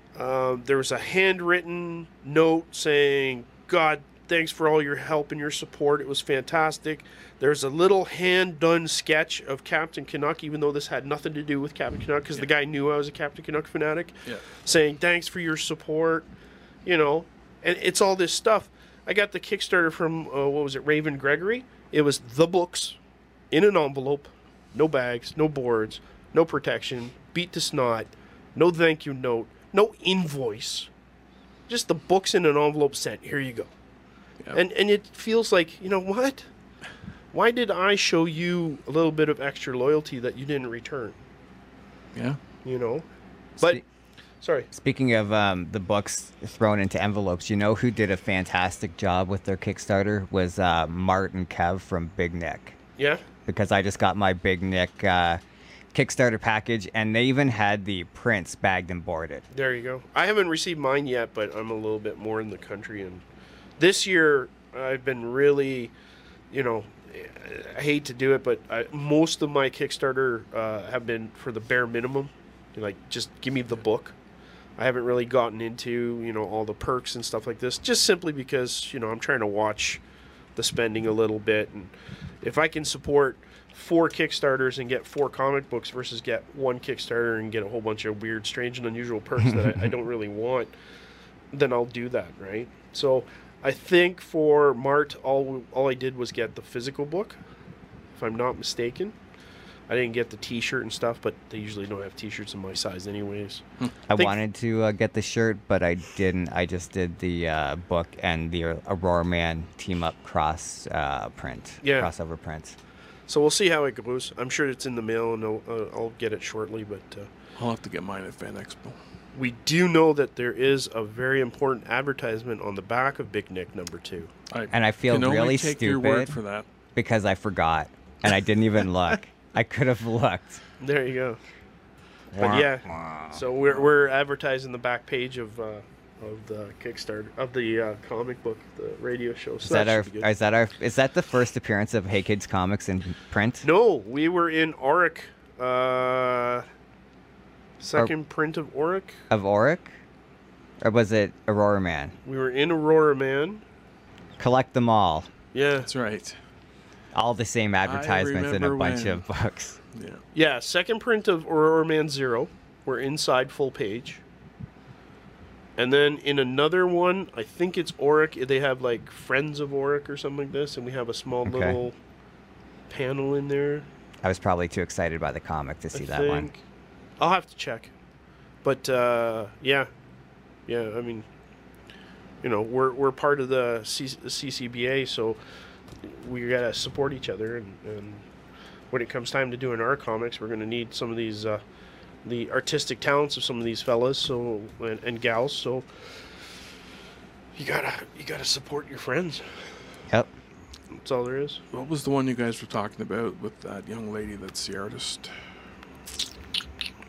Um, there was a handwritten note saying, God, thanks for all your help and your support. It was fantastic. There's a little hand-done sketch of Captain Canuck, even though this had nothing to do with Captain Canuck, because the guy knew I was a Captain Canuck fanatic, Yeah. saying, thanks for your support, you know, and it's all this stuff. I got the Kickstarter from, uh, what was it, Raven Gregory. It was the books in an envelope, no bags, no boards, no protection, beat to snot, no thank you note, no invoice. Just the books in an envelope sent. Here you go. Yeah. And and it feels like, you know what? Why did I show you a little bit of extra loyalty that you didn't return? Yeah. You know? But, Spe- sorry. Speaking of um, the books thrown into envelopes, you know who did a fantastic job with their Kickstarter was uh, Mart and Kev from Big Nick. Yeah? Because I just got my Big Nick uh, Kickstarter package, and they even had the prints bagged and boarded. There you go. I haven't received mine yet, but I'm a little bit more in the country. And this year, I've been really, you know, I hate to do it, but I, most of my Kickstarter uh, have been for the bare minimum. Like, just give me the book. I haven't really gotten into, you know, all the perks and stuff like this, just simply because, you know, I'm trying to watch the spending a little bit. And if I can support four Kickstarters and get four comic books versus get one Kickstarter and get a whole bunch of weird, strange, and unusual perks that I, I don't really want, then I'll do that, right? So I think for Mart, all all I did was get the physical book, if I'm not mistaken. I didn't get the T-shirt and stuff, but they usually don't have T-shirts in my size anyways. I Think- wanted to uh, get the shirt, but I didn't. I just did the uh, book and the Aurora Man team up cross uh, print, Yeah. crossover print. So we'll see how it goes. I'm sure it's in the mail, and I'll, uh, I'll get it shortly, but... Uh, I'll have to get mine at Fan Expo. We do know that there is a very important advertisement on the back of Big Nick number two. I And I feel can only really take your word stupid. for that. Because I forgot, and I didn't even look. I could have looked. There you go. But yeah, so we're we're advertising the back page of uh, of the Kickstarter of the uh, comic book, the radio show. So Is that our? should be good. Is that our? Is that the first appearance of Hey Kids Comics in print? No, we were in Auric. Uh, second print of Auric. Of Auric, or was it Aurora Man? We were in Aurora Man. Collect them all. Yeah, That's right. All the same advertisements in a remember bunch when. of books. Yeah. yeah. Second print of Aurora Man Zero. We're inside full page. And then in another one, I think it's Auric. They have like Friends of Auric or something like this, and we have a small Okay. little panel in there. I was probably too excited by the comic to see I that think. one. I'll have to check. But uh, yeah, yeah. I mean, you know, we're we're part of the C- C C B A, so we gotta support each other. And, and when it comes time to doing our comics, we're gonna need some of these uh, the artistic talents of some of these fellas, so and, and gals. So you gotta you gotta support your friends. Yep. That's all there is. What was the one you guys were talking about with that young lady that's the artist?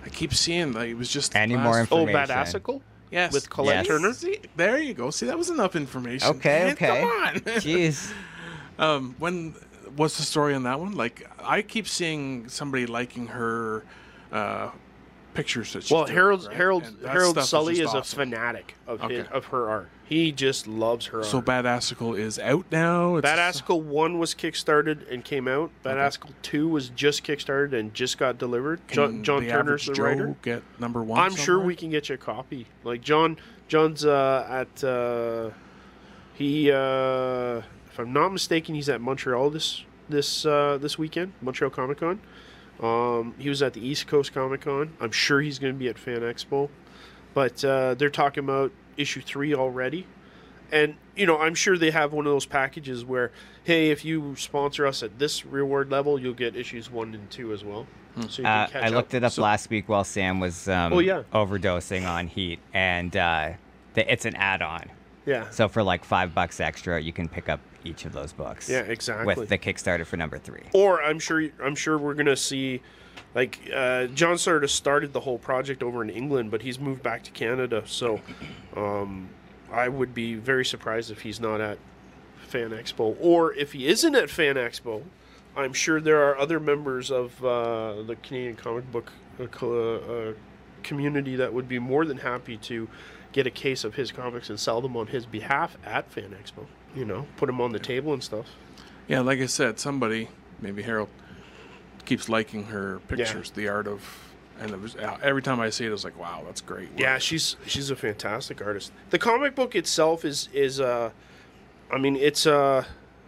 I keep seeing like it was just Any last- more Oh, information? Badassical? Yes, with Colette Yes. Turner? See, there you go. See, that was enough information. Okay, Man, okay. Come on. Jeez. um, when what's the story on that one? Like, I keep seeing somebody liking her uh, pictures that she Well, took, Harold right? Harold And that Harold stuff Sully just is a awesome. fanatic of his, Okay. of her art. He just loves her So art. Badassical is out now. It's Badassical one was kickstarted and came out. Badassical two was just kickstarted and just got delivered. John, Can John the Turner's average the Joe writer. Get number one. I'm sure somewhere? we can get you a copy. Like John, John's uh, at uh, he. Uh, if I'm not mistaken, he's at Montreal this this uh, this weekend, Montreal Comic Con. Um, he was at the East Coast Comic Con. I'm sure he's going to be at Fan Expo. But uh, they're talking about issue three already. And, you know, I'm sure they have one of those packages where, hey, if you sponsor us at this reward level, you'll get issues one and two as well. So you Uh, can catch I looked up. it up So- last week while Sam was um, Oh, yeah. overdosing on Heat, and uh, the, it's an add-on. Yeah. So for like five bucks extra, you can pick up each of those books. Yeah, exactly. With the Kickstarter for number three. Or I'm sure I'm sure we're gonna see, like uh, John sort of started the whole project over in England, but he's moved back to Canada. So um, I would be very surprised if he's not at Fan Expo, or if he isn't at Fan Expo. I'm sure there are other members of uh, the Canadian comic book uh, co- uh, community that would be more than happy to get a case of his comics and sell them on his behalf at Fan Expo. You know, put them on the table and stuff. Yeah, like I said, somebody, maybe Harold, keeps liking her pictures, the art of, and it was, uh, every time I see it, it's like, wow, that's great work. Yeah, she's she's a fantastic artist. The comic book itself is is uh, I mean it's uh,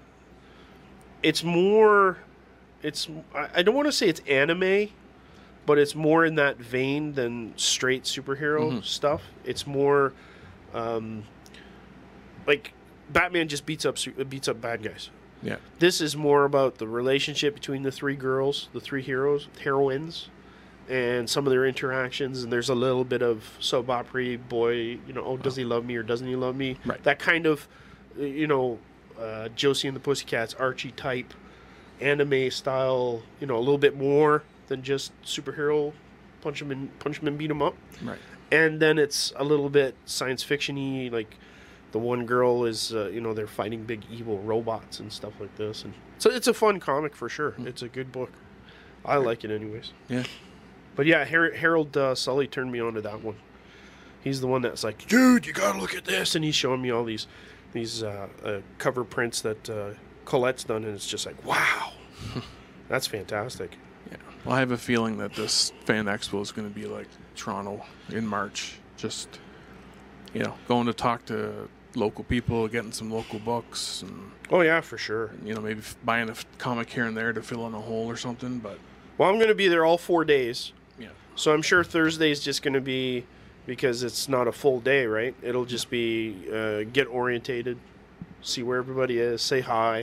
it's more, it's I, I don't want to say it's anime, but it's more in that vein than straight superhero stuff. It's more, um, like Batman just beats up su- beats up bad guys. Yeah. This is more about the relationship between the three girls, the three heroes, heroines, and some of their interactions. And there's a little bit of soap opera boy, you know, oh, does he love me or doesn't he love me? Right. That kind of, uh, you know, uh, Josie and the Pussycats, Archie type, anime style. You know, a little bit more than just superhero punch them and punch them and beat them up. Right. And then it's a little bit science fiction-y, like the one girl is, uh, you know, they're fighting big evil robots and stuff like this. And so it's a fun comic for sure. It's a good book. I like it anyways. Yeah. But yeah, Har- Harold uh, Sully turned me on to that one. He's the one that's like, dude, you gotta look at this. And he's showing me all these these uh, uh, cover prints that uh, Colette's done, and it's just like, wow. That's fantastic. Yeah. Well, I have a feeling that this Fan Expo is going to be like Toronto in March. Just, you know, going to talk to local people, getting some local books, and, Oh yeah, for sure. you know, maybe f- buying a f- comic here and there to fill in a hole or something. But, Well, I'm going to be there all four days. yeah. So I'm sure Thursday's just going to be, because it's not a full day, right? It'll just be uh, get orientated, see where everybody is, say hi.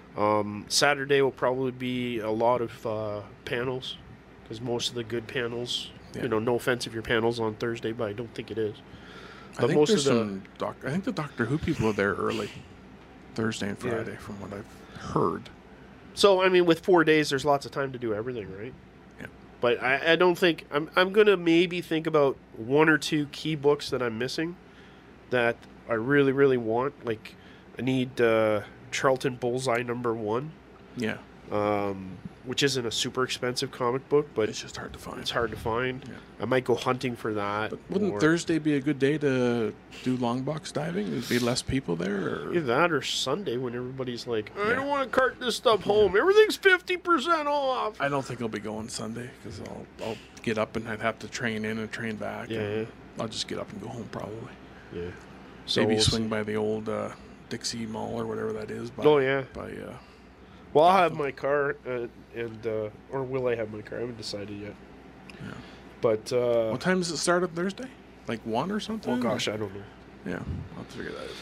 Um, Saturday will probably be a lot of uh, panels, because most of the good panels, Yeah. you know, no offense if your panel's on Thursday, but I don't think it is. I But think most there's of the some doc- I think the Doctor Who people are there early, Thursday and Yeah. Friday, from what I've heard. So I mean, with four days, there's lots of time to do everything, right? Yeah. But I, I don't think I'm. I'm gonna maybe think about one or two key books that I'm missing, that I really, really want. Like, I need uh, Charlton Bullseye number one, Yeah. um, which isn't a super expensive comic book, but It's just hard to find. it's hard to find. Yeah. I might go hunting for that. But wouldn't or- Thursday be a good day to do long box diving? There'd be less people there? Or? Either that or Sunday when everybody's like, I Yeah. don't want to cart this stuff home. Everything's fifty percent off. I don't think I'll be going Sunday because I'll, I'll get up and I'd have to train in and train back. Yeah, and yeah. I'll just get up and go home probably. Yeah. So Maybe we'll swing see. by the old uh, Dixie Mall or whatever that is. By, Oh, yeah. By, uh, Well, I'll have my car, uh, and uh, or will I have my car? I haven't decided yet. Yeah. But uh, what time does it start on Thursday? Like one or something? oh gosh, I don't know. Yeah, I'll have to figure that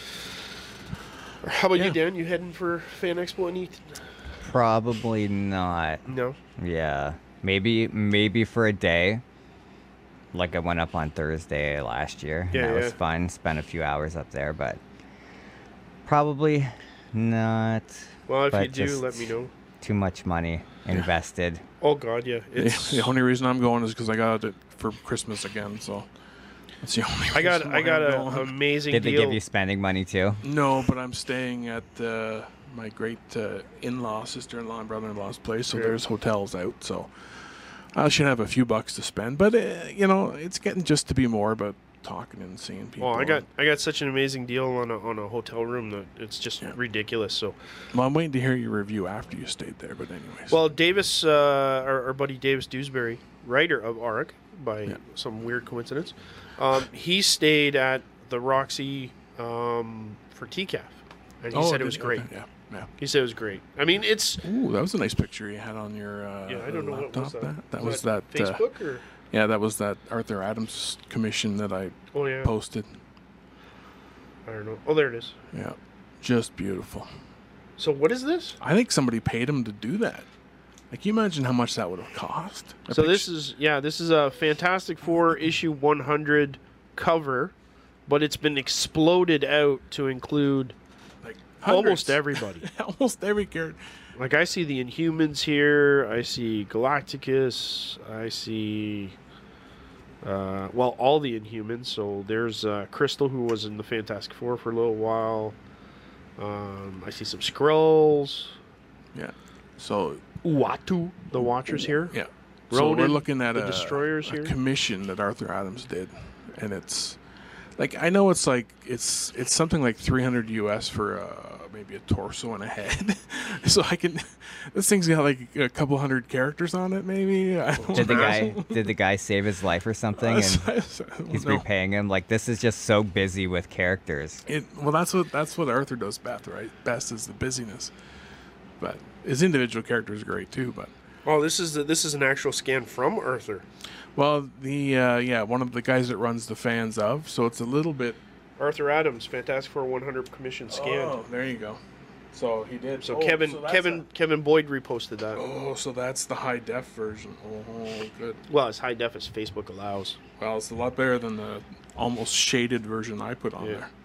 out. How about Yeah. you, Dan? You heading for Fan Expo and eat? Probably not. No. Yeah. Maybe maybe for a day. Like I went up on Thursday last year. Yeah, that yeah. was fun. Spent a few hours up there, but probably not. Well, if But you do, just let me know. Too much money invested. Oh God, yeah. It's the only reason I'm going is because I got to for Christmas again, so that's the only. I got reason I why got I'm an going. amazing Did they deal. give you spending money too? No, but I'm staying at uh, my great uh, in-law, sister-in-law, and brother-in-law's place, so Yeah. there's hotels out, so I should have a few bucks to spend. But uh, you know, it's getting just to be more about talking and seeing people. Well, I got I got such an amazing deal on a on a hotel room that it's just Yeah. ridiculous. So, Well, I'm waiting to hear your review after you stayed there. But anyways, well, Davis, uh, our, our buddy Davis Dewsbury, writer of Arc, by Yeah. some weird coincidence, um, he stayed at the Roxy um, for T C A F, and he Oh, said it did- was great. okay, yeah, yeah. He said it was great. I mean, it's Ooh, that was a nice picture you had on your uh, yeah. I don't know what laptop. was that. That, that Was was that. uh, Facebook or yeah, that was that Arthur Adams commission that I oh yeah. posted. I don't know. Oh, there it is. Yeah, just beautiful. So what is this? I think somebody paid him to do that. Like, you imagine how much that would have cost? I So this picture- is yeah, this is a Fantastic Four issue one hundred cover, but it's been exploded out to include like almost hundreds. everybody. almost every character. Like I see the Inhumans here, I see Galacticus, I see uh, well all the Inhumans. So there's uh, Crystal, who was in the Fantastic Four for a little while. Um, I see some Skrulls, Yeah. So Uatu, the Watchers here. yeah. So we're Ronan, looking at the a, Destroyers a here. commission that Arthur Adams did, and it's like, I know it's like it's it's something like three hundred U S for uh, maybe a torso and a head. So I can, this thing's got like a couple hundred characters on it, maybe. I don't Did the know. guy did the guy save his life or something? And he's No. repaying him. Like, this is just so busy with characters. It, well, that's what that's what Arthur does best, right? Best is the busyness. But his individual characters are great too. But Oh, this is the, this is an actual scan from Arthur. well, the uh, yeah, one of the guys that runs the fans of, so it's a little bit. Arthur Adams, Fantastic Four one hundred commission scanned. Oh, there you go. So he did. So oh, Kevin so that's Kevin Kevin Boyd reposted that. a- oh, so that's the high def version. Oh, good. Well, as high def as Facebook allows. Well, it's a lot better than the almost shaded version I put on Yeah. there.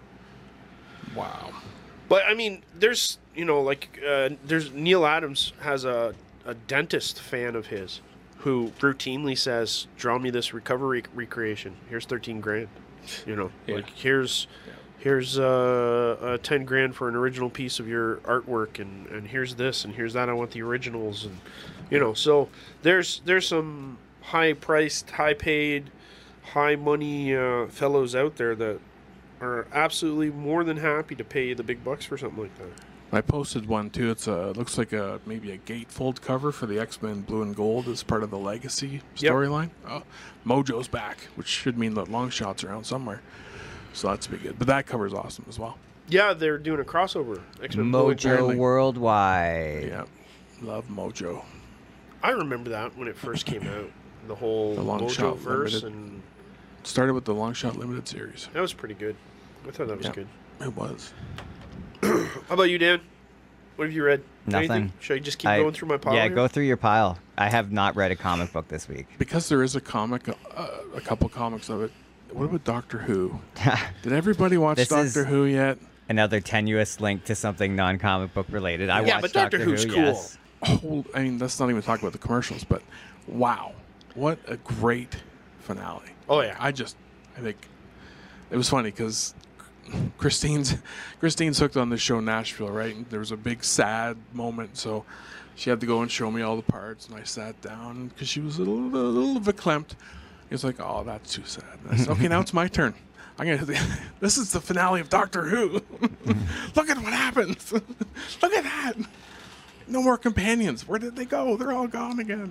Wow. But I mean, there's you know like uh, there's Neil Adams has a a dentist fan of his who routinely says, "Draw me this recovery recreation. Here's thirteen grand." You know, Yeah. like here's here's uh, uh, ten grand for an original piece of your artwork, and, and here's this, and here's that. I want the originals, and you know, so there's there's some high priced, high paid, high money uh, fellows out there that are absolutely more than happy to pay the big bucks for something like that. I posted one too. It's a it looks like a maybe a gatefold cover for the X-Men Blue and Gold as part of the Legacy Yep. storyline. Oh, Mojo's back, which should mean that Longshot's around somewhere. So that's be good. But that cover's awesome as well. Yeah, they're doing a crossover. X-Men Blue and Gold. Mojo apparently. Worldwide. Yeah, love Mojo. I remember that when it first came out. The whole The Long Mojo Shot verse, Limited. and Started with the Longshot Limited series. that was pretty good. I thought that was Yeah. good. It was. How about you, Dan? What have you read? Nothing. Anything? Should I just keep I- going through my pile? Yeah, here? go through your pile. I have not read a comic book this week. Because there is a comic, uh, a couple comics of it. What about Doctor Who? Did everybody watch This Doctor is- Who yet? Another tenuous link to something non-comic book related. I Yeah, watched but Doctor Doctor Who's Who, cool. yes. Oh, I mean, let's not even talk about the commercials, but wow, what a great finale. Oh, yeah. I just, I think it was funny because Christine's Christine's hooked on the show Nashville, right? And there was a big sad moment, so she had to go and show me all the parts, and I sat down because she was a little, a little verklempt. He was like, "Oh, that's too sad." And I said, "Okay, now it's my turn. I'm gonna. This is the finale of Doctor Who. Look at what happens. Look at that. No more companions. Where did they go? They're all gone again."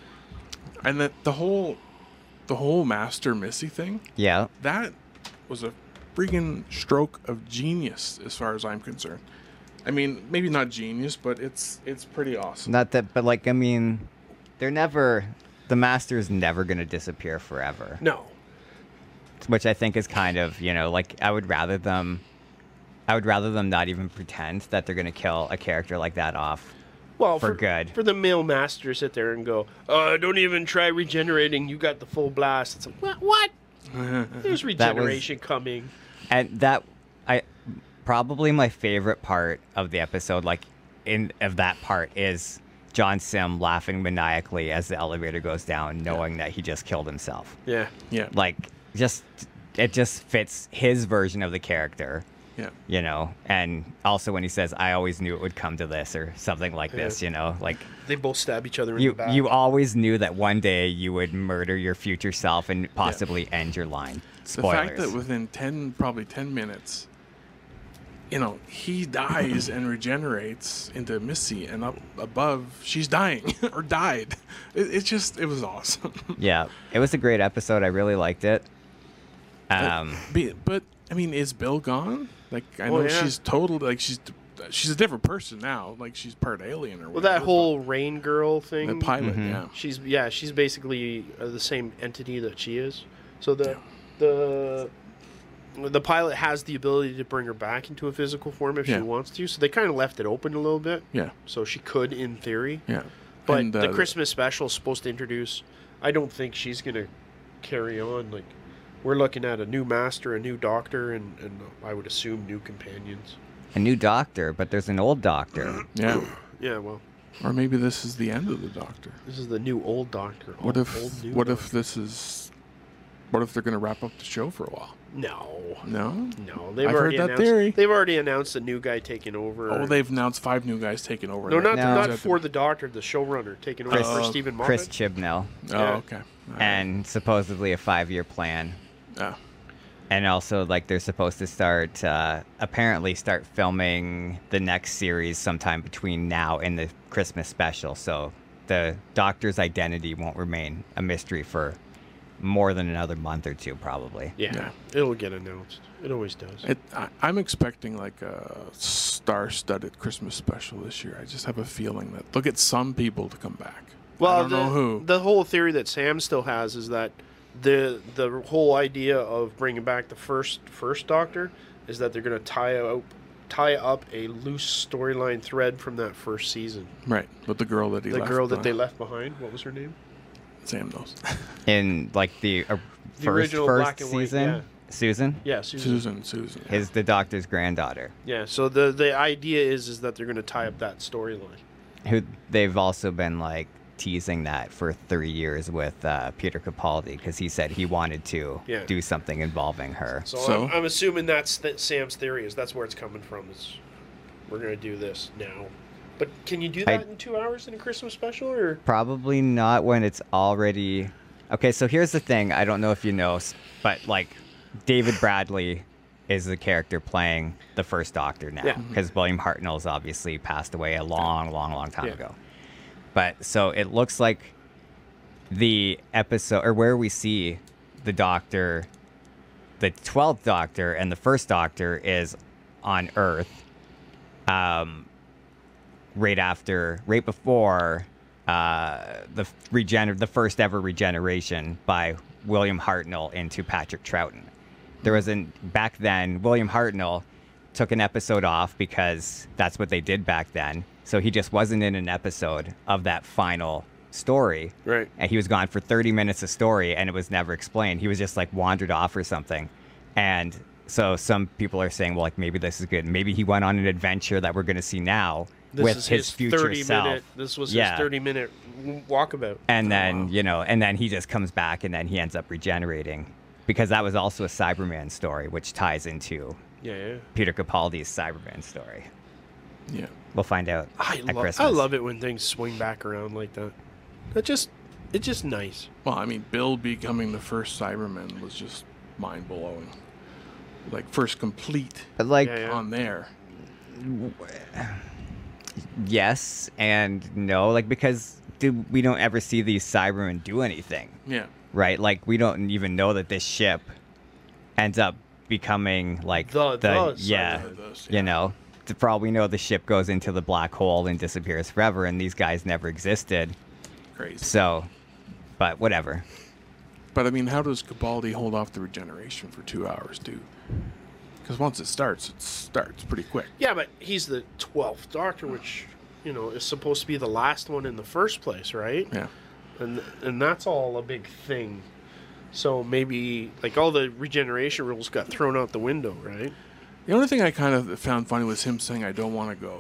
And that the whole, the whole Master Missy thing. Yeah. That was a freaking stroke of genius, as far as I'm concerned. I mean, maybe not genius, but it's it's pretty awesome. Not that, but like, I mean, they're never, the Master's never going to disappear forever. No. Which I think is kind of, you know, like, I would rather them, I would rather them not even pretend that they're going to kill a character like that off. Well, For good. For the male master to sit there and go, uh, don't even try regenerating. You got the full blast. It's like, what? What? There's regeneration coming. And that, I, probably my favorite part of the episode, like, in, of that part is John Sim laughing maniacally as the elevator goes down, knowing that he just killed himself. Yeah. Yeah. Like, just it just fits his version of the character. Yeah. You know, and also when he says, "I always knew it would come to this," or something like this. You know, like They both stab each other in you the back. you always knew that one day you would murder your future self and possibly end your line. Spoilers. The fact that within ten, probably ten minutes, you know, he dies and regenerates into Missy, and up above, she's dying or died. It, it just, it was awesome. Yeah, it was a great episode. I really liked it. Um, Be- but I mean, is Bill gone? Like, I Oh, know yeah. she's totally like she's she's a different person now. Like, she's part alien or Well, whatever. that whole Rain Girl thing. the pilot, Mhm. yeah. She's yeah, she's basically uh, the same entity that she is. So the the the pilot has the ability to bring her back into a physical form if Yeah. she wants to. So they kind of left it open a little bit. Yeah, So she could, in theory. yeah. But And, uh, the Christmas special is supposed to introduce. I don't think she's gonna carry on. Like, we're looking at a new master, a new doctor, and, and I would assume new companions. a new doctor, but there's an old doctor. Yeah. Yeah, well, Or maybe this is the end of the Doctor. this is the new old doctor. What Old- if old new what doctor. if this is what if they're going to wrap up the show for a while? No, No? no. They've I've already heard that announced, theory. They've already announced a new guy taking over. Oh, they've announced five new guys taking over. No, not No. not for the doctor, the showrunner taking over Chris- for Oh, Stephen Moffat. Chris Chibnall, Oh, Yeah. okay. All right. and supposedly a five-year plan. Oh. And also, like, they're supposed to start, uh, apparently start filming the next series sometime between now and the Christmas special. So the Doctor's identity won't remain a mystery for more than another month or two, probably. Yeah, Yeah. it'll get announced. It always does. It, I, I'm expecting like a star-studded Christmas special this year. I just have a feeling that they'll get some people to come back. well, I don't the, know who. the whole theory that Sam still has is that the the whole idea of bringing back the first first Doctor is that they're going to tie up tie up a loose storyline thread from that first season. Right, with the girl that he The left. girl that uh, they left behind. What was her name? Sam knows. In, like, the, uh, The first, original first black and white, season, yeah. Susan Yeah, Susan. Susan. Susan. yeah. is the Doctor's granddaughter, Yeah. So the the idea is is that they're going to tie up that storyline. who they've also been, like, teasing that for three years with uh, Peter Capaldi, because he said he wanted to Yeah. do something involving her. So, So? I'm, I'm assuming that's th- Sam's theory. Is that's where it's coming from? Is we're going to do this now. But can you do I- that in two hours in a Christmas special, or Probably not when it's already. Okay, so here's the thing. I don't know if you know, s- but like David Bradley is the character playing the first Doctor now, Yeah. because William Hartnell's obviously passed away a long, long, long time Yeah. ago. But so it looks like the episode, or where we see the Doctor, the twelfth Doctor, and the first Doctor is on Earth. Um, right after, right before uh, the regener- the first ever regeneration by William Hartnell into Patrick Troughton. There was an back then. William Hartnell took an episode off because that's what they did back then. So he just wasn't in an episode of that final story. Right. And he was gone for thirty minutes of story, and it was never explained. He was just like wandered off or something. And so some people are saying, well, like maybe this is good. Maybe he went on an adventure that we're going to see now this with is his, his future thirty self. minute? This was Yeah. his thirty minute walkabout. And then, you know, and then he just comes back and then he ends up regenerating, because that was also a Cyberman story, which ties into Yeah, yeah. Peter Capaldi's Cyberman story. Yeah. We'll find out I at love Christmas. I love it when things swing back around like that. That just it's just nice. Well, I mean, Bill becoming the first Cyberman was just mind blowing. Like first complete But like, Yeah, yeah. on there. yes and no, like, because do, we don't ever see these Cybermen do anything, Yeah. right? Like, we don't even know that this ship ends up becoming like The- the yeah, Cybermen. Those, yeah. you know. For all we know, the ship goes into the black hole and disappears forever, and these guys never existed. Crazy. So, but whatever. But I mean, how does Capaldi hold off the regeneration for two hours, too? Because once it starts, it starts pretty quick. Yeah, but he's the twelfth Doctor, which you know is supposed to be the last one in the first place, right? Yeah. And and that's all a big thing. So maybe like all the regeneration rules got thrown out the window, right? The only thing I kind of found funny was him saying, "I don't want to go."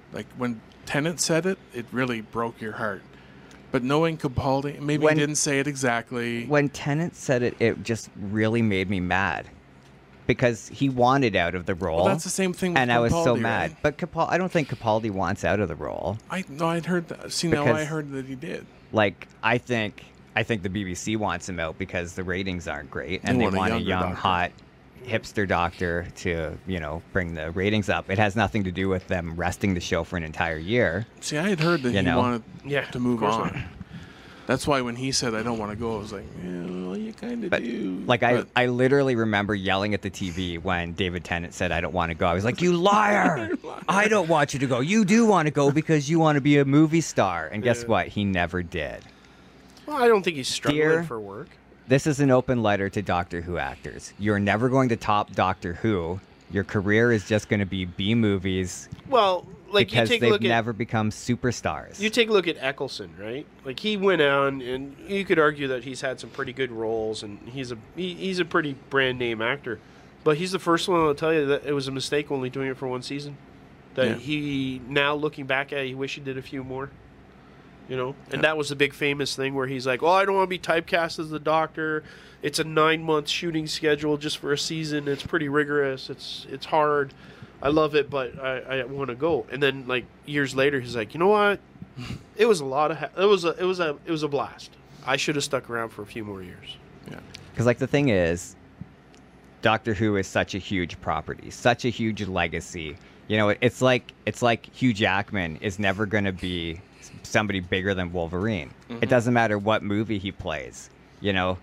Like when Tennant said it, it really broke your heart. But knowing Capaldi, maybe When- he didn't say it exactly. When Tennant said it, it just really made me mad because he wanted out of the role. Well, that's the same thing with and I was so Capaldi, mad. right? But Capaldi, I don't think Capaldi wants out of the role. I no, I'd heard that. See, now I Because- heard that he did. Like, I think I think the B B C wants him out because the ratings aren't great, and They they want a want a younger young, doctor. hot, hipster doctor to, you know, bring the ratings up. It has nothing to do with them resting the show for an entire year. See, I had heard that You he know? wanted Yeah, to move of course on. not. That's why when he said, I don't want to go, I was like, yeah, well, you kind of But do. like I, But- I literally remember yelling at the T V when David Tennant said, "I don't want to go." I was like, "You liar! I don't want you to go. You do want to go because you want to be a movie star." And guess Yeah. what? He never did. Well, I don't think he's struggling Dear- for work. This is an open letter to Doctor Who actors. You're never going to top Doctor Who. Your career is just going to be B movies Well, like because you take a they've look at never become superstars. you take a look at Eccleston, right? Like he went on, and you could argue that he's had some pretty good roles, and he's a he, he's a pretty brand name actor. But he's the first one to tell you that it was a mistake only doing it for one season. That Yeah. he now looking back at, it, he wish he did a few more. You know, and Yeah. that was the big famous thing where he's like, "Oh, I don't want to be typecast as the Doctor. It's a nine month shooting schedule just for a season. It's pretty rigorous. It's it's hard. I love it, but I, I want to go." And then like years later, he's like, "You know what? It was a lot of ha- it was a it was a it was a blast. I should have stuck around for a few more years." yeah. Because like the thing is, Doctor Who is such a huge property, such a huge legacy. You know, it, it's like it's like Hugh Jackman is never going to be somebody bigger than Wolverine. It doesn't matter what movie he plays. You know,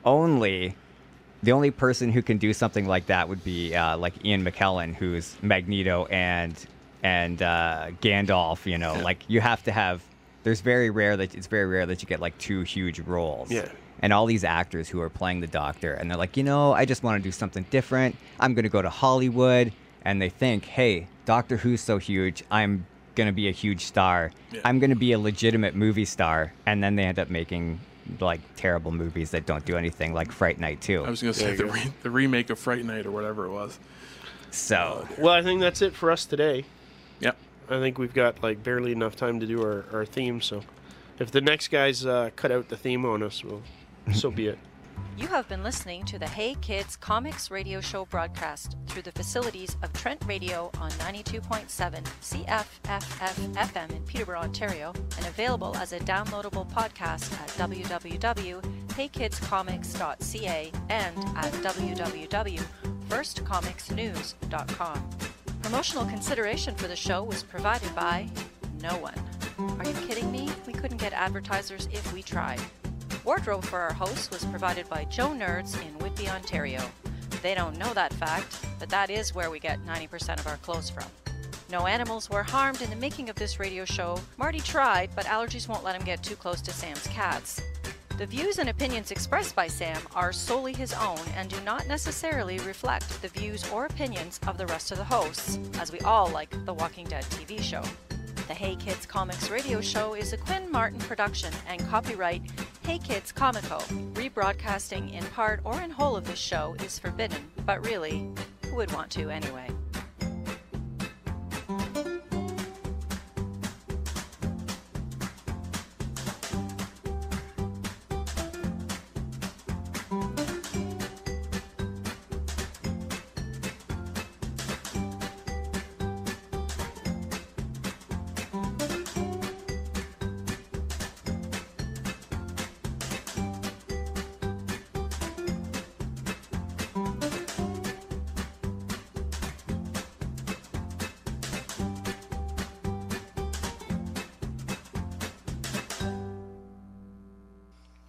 only the only person who can do something like that would be uh, like Ian McKellen, who's Magneto and and uh, Gandalf. You know, Yeah. like you have to have. There's very rare that it's very rare that you get like two huge roles. Yeah. And all these actors who are playing the Doctor, and they're like, you know, I just want to do something different. I'm going to go to Hollywood. And they think, hey, Doctor Who's so huge, I'm going to be a huge star. Yeah. I'm going to be a legitimate movie star. And then they end up making, like, terrible movies that don't do anything, like Fright Night two. I was going to There say you the, go. re- the remake of Fright Night or whatever it was. So, Well, I think that's it for us today. Yep. I think we've got like barely enough time to do our, our theme. So if the next guys uh, cut out the theme on us, well, so be it. You have been listening to the Hey Kids Comics Radio Show broadcast through the facilities of Trent Radio on ninety-two point seven C F F F F M in Peterborough, Ontario, and available as a downloadable podcast at w w w dot hey kids comics dot c a and at w w w dot first comics news dot com. Promotional consideration for the show was provided by no one. Are you kidding me? We couldn't get advertisers if we tried. Wardrobe for our hosts was provided by Joe Nerds in Whitby, Ontario. They don't know that fact, but that is where we get ninety percent of our clothes from. No animals were harmed in the making of this radio show. Marty tried, but allergies won't let him get too close to Sam's cats. The views and opinions expressed by Sam are solely his own and do not necessarily reflect the views or opinions of the rest of the hosts, as we all like the Walking Dead T V show. The Hey Kids Comics Radio Show is a Quinn Martin production and copyright Hey Kids Comico. Rebroadcasting in part or in whole of this show is forbidden, but really, who would want to anyway?